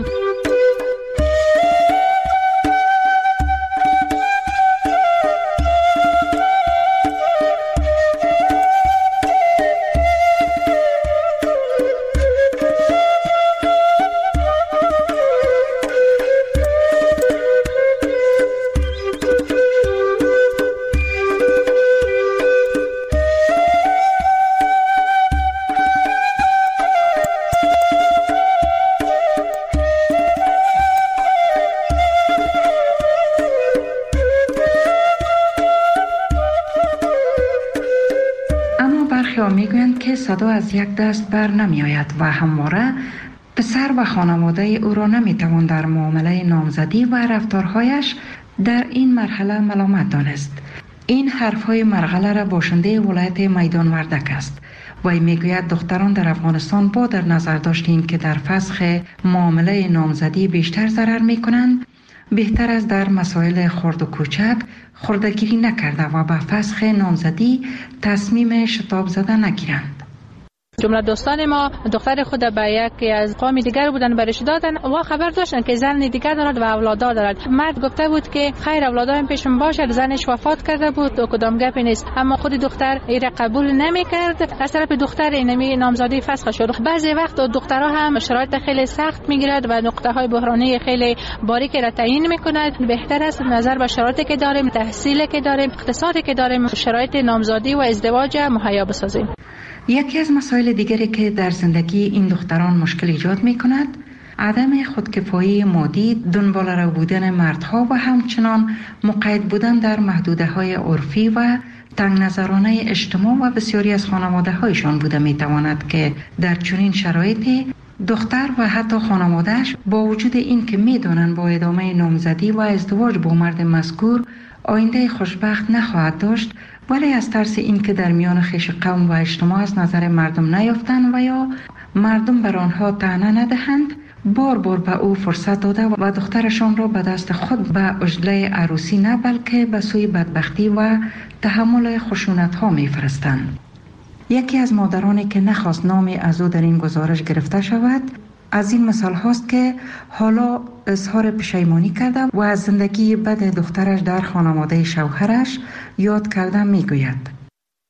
میگویند که صدا از یک دست بر نمی آید و همواره پسر و خانواده او را نمی توان در معامله نامزدی و رفتارهایش در این مرحله ملامت دانست. این حرفهای مرغله را باشنده ولایت میدان وردک است و میگوید دختران در افغانستان با در نظر داشتیم که در فسخ معامله نامزدی بیشتر ضرر می کنند، بهتر است در مسائل خرد و کوچک خردگیری نکرده و به فسخ نامزدی تصمیم شتاب زده نگیرند. جمله دوستان ما دختر خود به یکی از قوم دیگر بودن برش دادن و خبر داشتن که زن دیگر دارد و اولادا دارد. مرد گفته بود که خیر اولادام پیشم باشه، زنش وفات کرده بود و کدام گپی نیست. اما خود دختر این قبول نمیکرد. از طرف دختر اینمی نامزدی فسخ شد. بعضی وقت دخترها هم شرایط خیلی سخت میگیرد و نقطه های بحرانی خیلی باریکی را تعیین میکند. بهتر است نظر به شرایطی که داریم، تحصیلی که داریم، اقتصادی که داریم، شرایط نامزدی و ازدواج مهیا بسازیم. یکی از مسائل دیگری که در زندگی این دختران مشکل ایجاد می کند عدم خودکفایی مادی، دنبال رو بودن مردها و همچنان مقید بودن در محدوده های عرفی و تنگ نظرانه اجتماع و بسیاری از خانواده هایشان بوده می تواند که در چنین شرایطی دختر و حتی خانوادهش با وجود این که می دانند با ادامه نامزدی و ازدواج با مرد مذکور آینده خوشبخت نخواهد داشت، ولی از ترس این که در میان خویش قوم و اجتماع از نظر مردم نیافتند و یا مردم بر آنها طعنه ندهند، بار بار به او فرصت داده و دخترشان را به دست خود به عجله عروسی نه بلکه به سوی بدبختی و تحمل خشونت ها می فرستند. یکی از مادرانی که نخواست نامی از او در این گزارش گرفته شود از این مثال هاست که حالا اظهار پشیمانی کرده و از زندگی بد دخترش در خانواده شوهرش یاد کرده می گوید.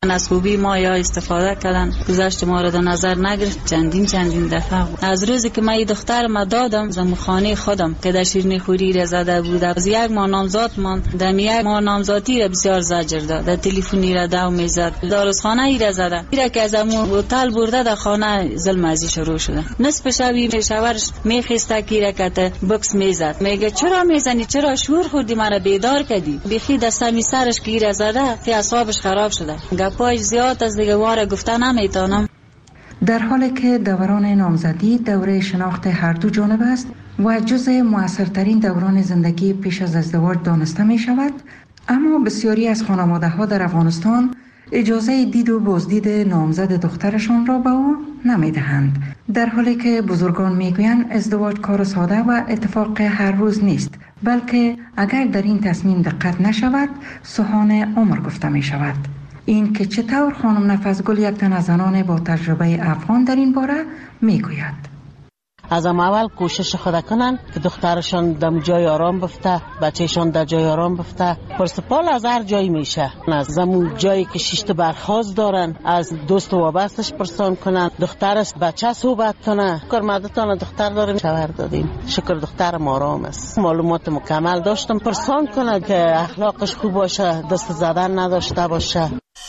از خوبی ما یا استفاده کردن، گذشت ما را در نظر نگرفت. چندین دفعه از روزی که من دختر ما دادم زمخانه خودم که در شیرینی خوری را زده بود، از یک ماه نامزاد من در یک ماه نامزادی را بسیار زجر داد، در تلفنی را دو میزد، داروخانه ای را زده، ایرا که از امون هتل برده در خانه ظلم ازی شروع شده. نصف شبی شوهرش میخسته که رکت بکس میزد، میگه چرا میزنی، چرا شور خوردی، مرا بیدار کردی. بخی دستمی سرش که را زده که اعصابش خراب شده، گپاش زیاد از دیگه واره گفته نمیتونم. در حالی که دوران نامزدی دوره شناخت هر دو جانب است و جزء موثرترین دوران زندگی پیش از ازدواج دانسته می شود، اما بسیاری از خانواده ها در افغانستان اجازه دید و بازدید نامزد دخترشان را به او نمی دهند، در حالی که بزرگان می گویند ازدواج کار ساده و اتفاق هر روز نیست، بلکه اگر در این تصمیم دقت نشود سوهان عمر گفته می شود. این که چطور خانم نفسگل یک تن از زنان با تجربه افغان در این باره می گوید. از اول کوشش خود کنن که دخترشان در جای آرام بفته، بچهشان در جای آرام بفته. پرسپال از هر جایی میشه، از زمون جایی که شیشت برخواست دارن از دوست و وابستش پرسان کنن، دخترش بچه صحبت کنه. کرمدتان دختر داریم، شوهر دادیم، شکر دخترم آرام است، معلومات مکمل داشتم، پرسان کنه که اخلاقش خوب باشه، دست زدن نداشته باشه.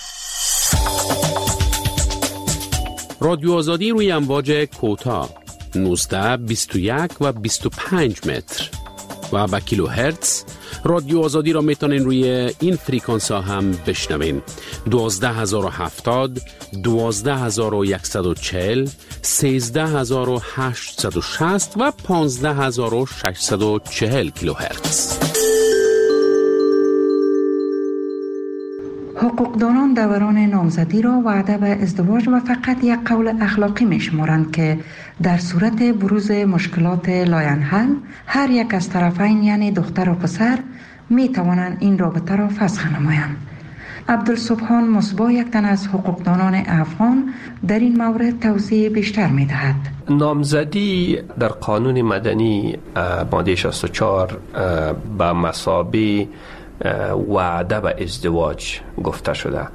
رادیو آزادی روی امواج کوتاه 19, 21 و 25 متر و با کیلو هرتز. رادیو آزادی را میتونین روی این فریکانس ها هم بشنوین. 12070, 12140, 13860 و 15640 کیلو هرتز. حقوقدانان دوران نامزدی را وعده به ازدواج و فقط یک قول اخلاقی می شمارند که در صورت بروز مشکلات لاینحل هر یک از طرفین یعنی دختر و پسر می توانند این رابطه را فسخ نمایند. عبدالسبحان مصباح یک تن از حقوقدانان افغان در این مورد توضیح بیشتر می دهد. نامزدی در قانون مدنی ماده 64 به مثابه وعده به ازدواج گفته شده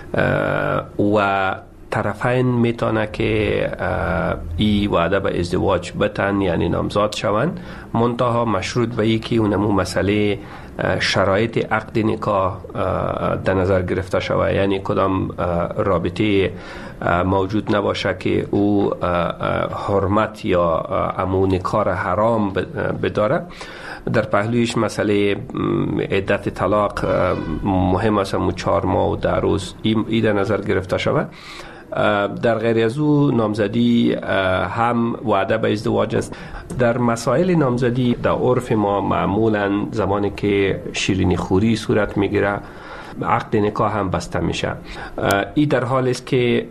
و طرفین میتونه که ای وعده به ازدواج بتن یعنی نامزاد شوند، منتها مشروط به یکی اونمو مسئله شرایط عقد نکاح در نظر گرفته شود، یعنی کدام رابطه موجود نباشه که او حرمت یا امو نکاح حرام بداره. در پهلویش مسئله عدت طلاق مهم است، 4 ماه و 10 روز ای در نظر گرفته شود. در غیر از او نامزدی هم وعده به ازدواج است. در مسائل نامزدی در عرف ما معمولا زمانی که شیرینی خوری صورت میگیره عقد نکاح هم بسته میشه. ای در حال است که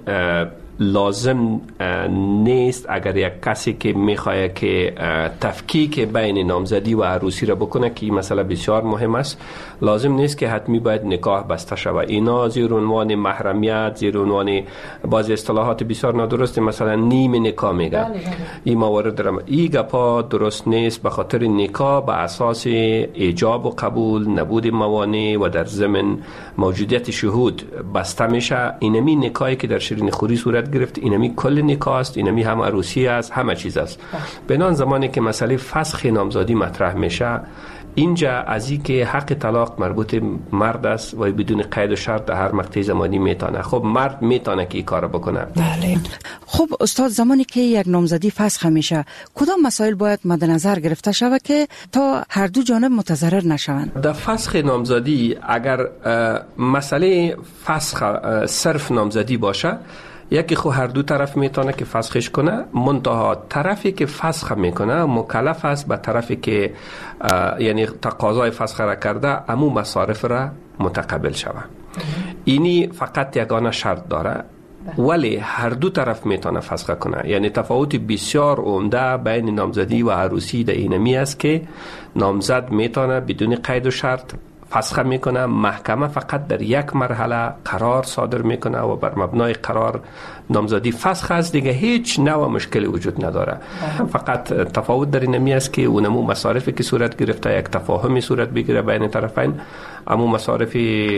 لازم نیست اگر یک کسی که میخواد که تفکیک بین نامزدی و عروسی را بکنه که این مسئله بسیار مهم است، لازم نیست که حتمی باید نکاح بسته شود. اینا زیر عنوان محرمیت، زیر عنوان بعضی اصطلاحات بسیار نادرست مثلا نیم نکاح میگه. این موارد درم این گپا درست نیست، به خاطر نکاح به اساس ایجاب و قبول، نبود موانع و در ضمن موجودیت شهود بسته میشه. اینمی نکاحی که در شیرین خوری صورت گرفت اینمی کل نکاح است، اینمی هم عروسی است، همه چیز است. بنان زمانی که مسئله فسخ نامزدی مطرح میشه، اینجا از این که حق طلاق مربوط مرد است و بدون قید و شرط در هر مقطع زمانی میتونه. خب مرد میتونه که این کار بکنه. بله. خب استاد، زمانی که یک نامزدی فسخ میشه کدام مسائل باید مد نظر گرفته شود که تا هر دو جانب متضرر نشوند؟ در فسخ نامزدی اگر مسئله فسخ صرف نامزدی باشه، یکی خو هر دو طرف میتونه که فسخش کنه، منتها طرفی که فسخ میکنه مکلف است به طرفی که یعنی تقاضای فسخ را کرده امو مصارف را متقبل شود. اینی فقط یگانه شرط داره، ولی هر دو طرف میتونه فسخ کنه. یعنی تفاوت بسیار عمده بین نامزدی و عروسی در اینمی است که نامزد میتونه بدون قید و شرط فسخ میکنه. محکمه فقط در یک مرحله قرار صادر میکنه و بر مبنای قرار نامزدی فسخ است دیگه. هیچ نوع مشکلی وجود نداره. فقط تفاوت در این است که اونمو مصارفی که صورت گرفته یک تفاهمی صورت بگیره بین طرفین، اما مصارف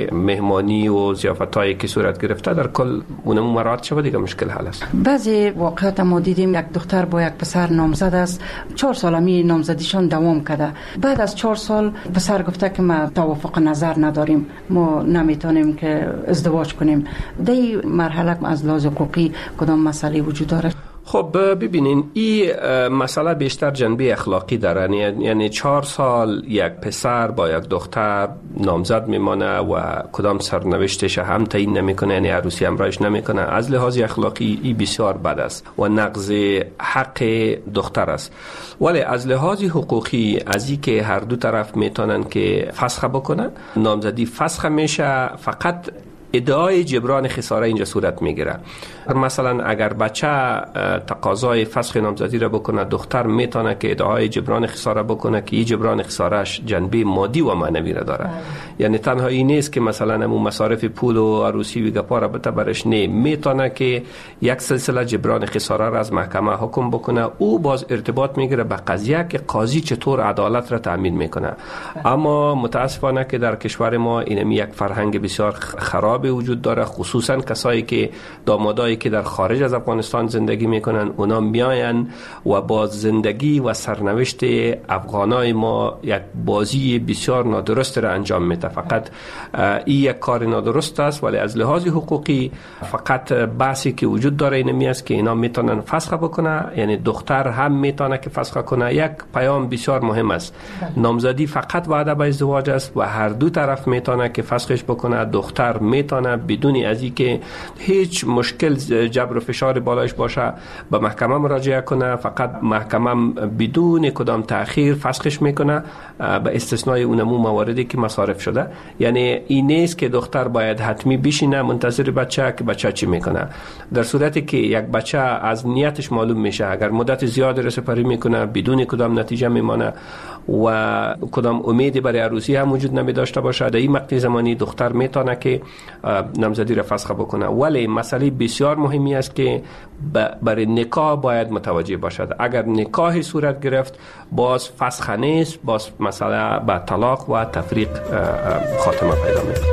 مهمانی و ضیافتایی که صورت گرفته در کل اونمو مراعات شود دیگه مشکل حل است. بعضی واقعات ما دیدیم یک دختر با یک پسر نامزد است، 4 سال می نامزدیشان دوام کرده. بعد از 4 سال پسر گفته که ما توافق نظر نداریم، ما نمیتونیم که ازدواج کنیم. در مرحله از لحاظ حقوقی کدام مسئله وجود داره؟ خب ببینین این مسئله بیشتر جنبه اخلاقی داره. یعنی 4 سال یک پسر با یک دختر نامزد میمانه و کدام سرنوشتش هم تعیین نمیکنه، یعنی عروسی همراهش نمیکنه. از لحاظ اخلاقی این بسیار بد است و نقض حق دختر است. ولی از لحاظ حقوقی از این که هر دو طرف میتونن که فسخ بکنن، نامزدی فسخ میشه، فقط ادعای جبران خساره اینجا صورت میگیره. مثلا اگر بچه تقاضای فسخ نامزدی را بکنه، دختر میتونه که ادعای جبران خساره بکنه که این جبران خسارهش جنبه مادی و معنوی را داره. یعنی تنها این نیست که مثلا همون مصارف پول و عروسی و گپا را برش، نه، میتونه که یک سلسله جبران خساره را از محکمه حکم بکنه. او باز ارتباط میگیره به قضیه که قاضی چطور عدالت را تامین میکنه. اما متاسفانه که در کشور ما این یک فرهنگ بسیار خراب وجود داره، خصوصا کسایی که دامادایی که در خارج از افغانستان زندگی میکنن، اونا میاین و با زندگی و سرنوشت افغانای ما یک بازی بسیار نادرست را انجام میده. فقط این یک کار نادرست است، ولی از لحاظ حقوقی فقط بحثی که وجود داره این است که اینا میتونن فسخ بکنه، یعنی دختر هم میتونه که فسخ کنه. یک پیام بسیار مهم است، نامزدی فقط وعده به ازدواج است و هر دو طرف میتونه که فسخش بکنه. دختر میتونه بدون از اینکه هیچ مشکل جبر و فشار بالایش باشه به محکمه مراجعه کنه، فقط محکمه بدون کدام تأخیر فسخش میکنه به استثنای اونمو مواردی که مصارف شده. یعنی این نیست که دختر باید حتمی بشینه منتظر بچه که بچه چی میکنه. در صورتی که یک بچه از نیتش معلوم میشه، اگر مدت زیاد رسپری میکنه بدون کدام نتیجه میمانه و کدام امیدی برای عروسی هم وجود نمی داشته باشه، در این مقطع زمانی دختر میتونه که نامزدی را فسخ بکنه. ولی مسئله بسیار مهمی است که برای نکاح باید متوجه باشد. اگر نکاحی صورت گرفت باز فسخ نیست، باز مسئله به طلاق و تفریق خاتمه پیدا میکنه.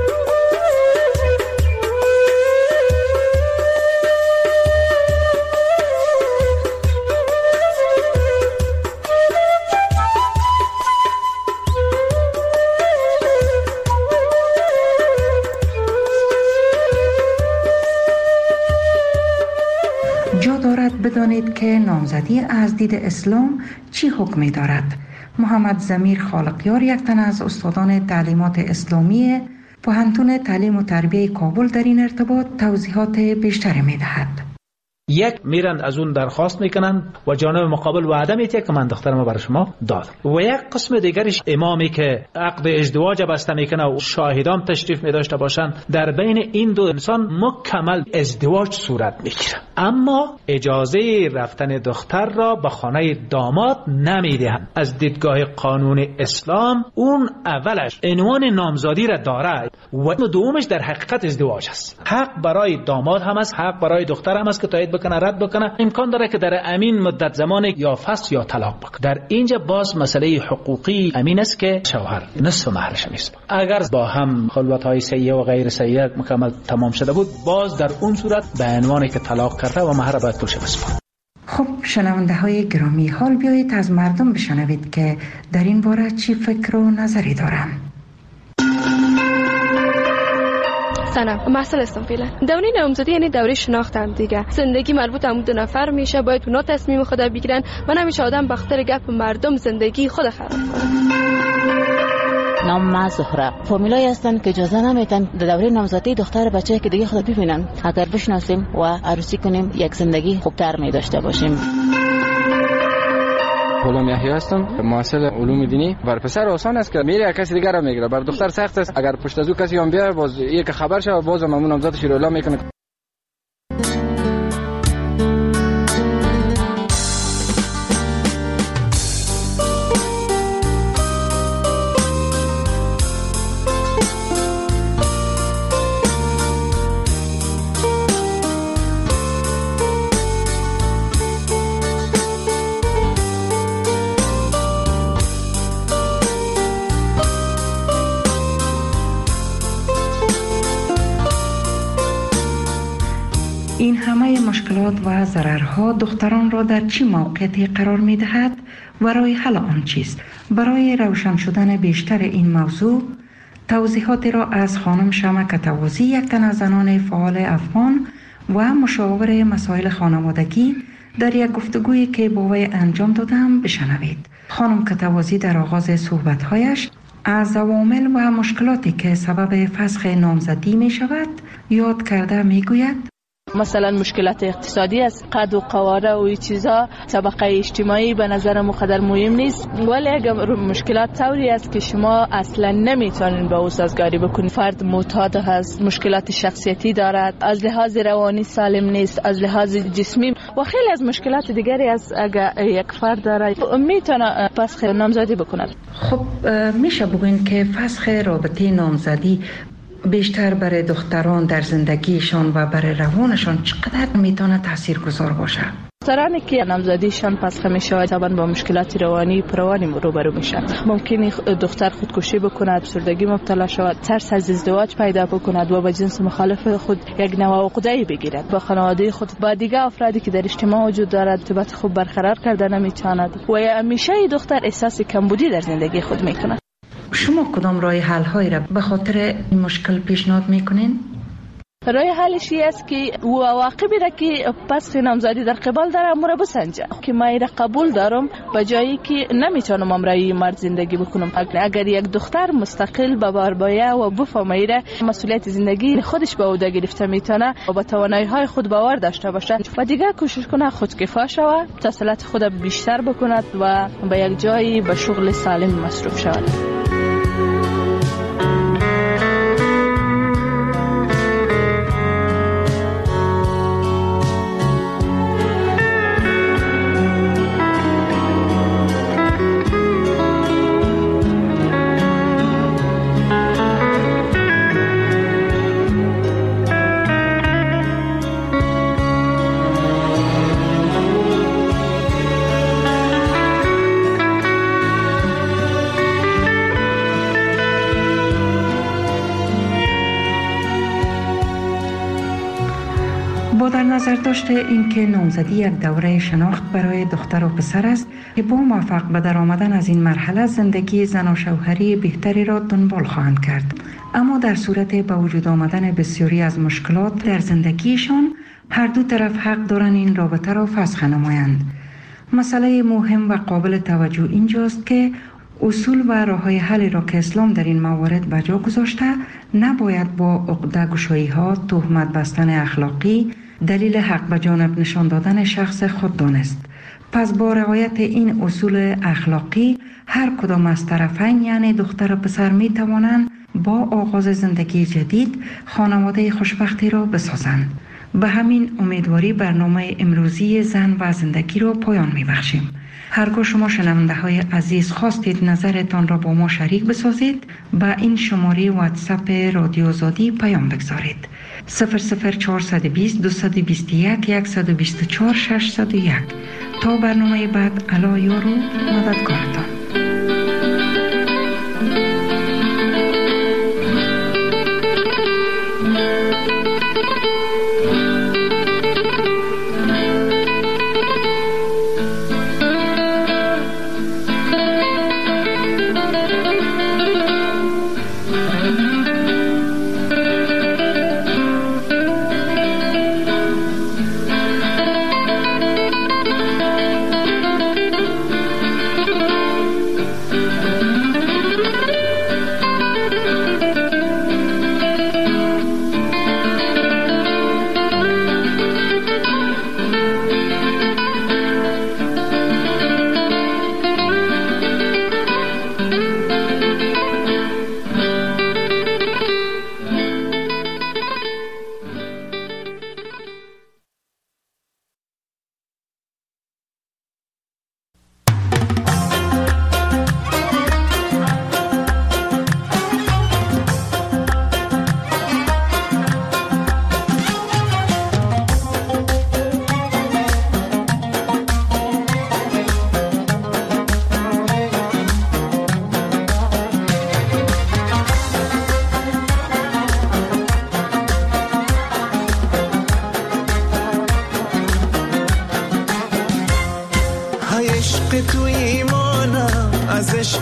بدانید که نامزدی از دید اسلام چی حکمی دارد. محمد ضمیر خالقیار، یک تن از استادان تعلیمات اسلامی پوهنتون تعلیم و تربیه کابل، در این ارتباط توضیحات بیشتری می‌دهد. یک میرن از اون درخواست میکنن و جانب مقابل وعده میده که من دخترمو برای شما دادم، و یک قسم دیگرش امامی که عقد ازدواج بسته میکنه و شاهدان تشریف میداشته باشن، در بین این دو انسان مکمل ازدواج صورت میگیره، اما اجازه رفتن دختر را به خانه داماد نمیدهند. از دیدگاه قانون اسلام اون اولش عنوان نامزادی را داره و دومش در حقیقت ازدواج است. حق برای داماد هم است، حق برای دختر هم است که تایید بکنه، رد بکنه. امکان داره که در امین مدت زمان یا فسخ یا طلاق بکنه. در اینجا باز مسئله حقوقی امین است که شوهر نصف مهرش نیست. اگر با هم خلوت‌های سیئه و غیر سیئه مکمل تمام شده بود، باز در اون صورت به عنوانی که طلاق کرده و مهر باید پولش بسپاره. خب شنونده های گرامی، حال بیایید از مردم بشنوید که در این باره چی فکر و نظری دارند. سلام، محصل هستم فعلا. دوره نامزدی یعنی دوره شناخت هم دیگه. زندگی مربوط به دو نفر میشه، باید اونا تصمیم خود بگیرن و نمیشه آدم به خاطر گپ مردم زندگی خود خراب کنه. نام ما زهره. فامیلایی هستن که اجازه نمیدن در دوره نامزدی دختر بچه که دیگه خود ببینن. اگر بشناسیم و عروسی کنیم یک زندگی خوبتر می داشته باشیم. غلام یحیی هستم، محصل علوم دینی. بر پسر آسان است که میره کسی دیگر را میگیره، بر دختر سخت است. اگر پشت از او کسی هم بیاد باز یک خبر شه، باز هم اون نامزدش رو اعلام میکنه. همه مشکلات و ضررها دختران را در چه موقعیتی قرار می دهد و راه حل آن چیست؟ برای روشن شدن بیشتر این موضوع توضیحاتی را از خانم شمع کتوازی، یک تن از زنان فعال افغان و مشاور مسائل خانوادگی، در یک گفتگویی که با وی انجام دادم بشنوید. خانم کتوازی در آغاز صحبت‌هایش از عوامل و مشکلاتی که سبب فسخ نامزدی می شود یاد کرده می گوید مثلا مشکلات اقتصادی است، قد و قواره و این چیزا طبقه اجتماعی به نظر مقدر مهم نیست، ولی اگر مشکلات طوری است که شما اصلا نمیتونین با او سازگاری بکنید. فرد معتاد هست، مشکلات شخصیتی دارد، از لحاظ روانی سالم نیست، از لحاظ جسمی و خیلی از مشکلات دیگری است. اگر یک فرد داره میتونه فسخ نامزدی بکند. خب میشه بگوین که فسخ رابطه نامزدی بیشتر برای دختران در زندگیشان و برای روانشان چقدر میتونه تاثیرگذار باشه؟ دخترانی که نامزدیشان فسخ میشه طبعا با مشکلات روانی پروانی روبرو میشن. ممکنه دختر خودکشی بکند، افسردگی مبتلا شود، ترس از ازدواج پیدا بکند و با جنس مخالف خود یک نوع عقده‌ای بگیرد. با خانواده خود، با دیگر افرادی که در اجتماع وجود دارد ارتباط خوب برقرار کرده نمیتواند و همیشه دختر احساس کمبودی در زندگی خود میکند. شما کدام راه حل هایی را به خاطر این مشکل پیشنهاد میکنین؟ راه حلش است که عواقبی را که فسخ نامزدی در قبال داره امور بسنجه که ما را قبول دارم به جایی که نمیتونم امرای مرد زندگی بکنم. اگر یک دختر مستقل به بار باید و بفهمه مسئولیت زندگی خودش به عهده گرفته میتونه و با توانایی های خود باور داشته باشه و دیگه کوشش کنه خودکفا شود، تحصیلات خود بیشتر بکند و به یک جایی به شغل سالم مصروف شود. در نظر داشته این که نامزدی یک دوره شناخت برای دختر و پسر است که با موفق به در آمدن از این مرحله زندگی زن و شوهری بهتری را دنبال خواهند کرد، اما در صورت به وجود آمدن بسیاری از مشکلات در زندگیشان هر دو طرف حق دارند این رابطه را فسخ نمایند. مسئله مهم و قابل توجه اینجاست که اصول و راه‌های حل را که اسلام در این موارد به جا گذاشته نباید با عقده‌گشایی‌ها، تهمت بستن اخلاقی دلیل حق به جانب نشان دادن شخص خود دانست. پس با رعایت این اصول اخلاقی هر کدام از طرفین یعنی دختر و پسر می توانند با آغاز زندگی جدید خانواده خوشبختی را بسازند. به همین امیدواری برنامه امروزی زن و زندگی را پایان می بخشیم. هرگاه شما شنونده های عزیز خواستید نظرتان را با ما شریک بسازید، با این شماره واتساپ رادیو آزادی پیام بگذارید. 00420 221 124 601. تا برنامه بعد، الا یارو مددکارتان.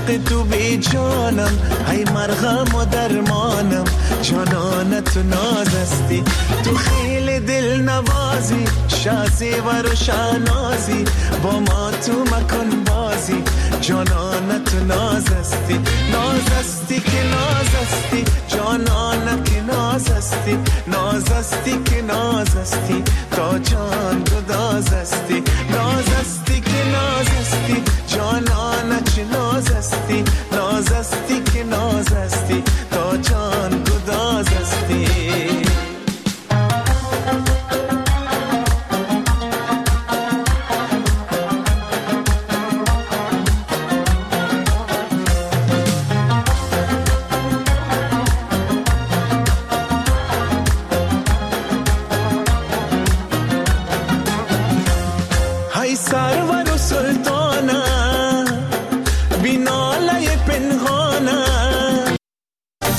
عشق تو بی جانم، ای مرغم و درمانم، جانان تو نازستی، تو خیلی دل نوازی، شازی و روشنازی، با ما تو مکن بازی، جانان تو نازستی، نازستی که نازستی، جانان که نازستی، نازستی که نازستی، تا جان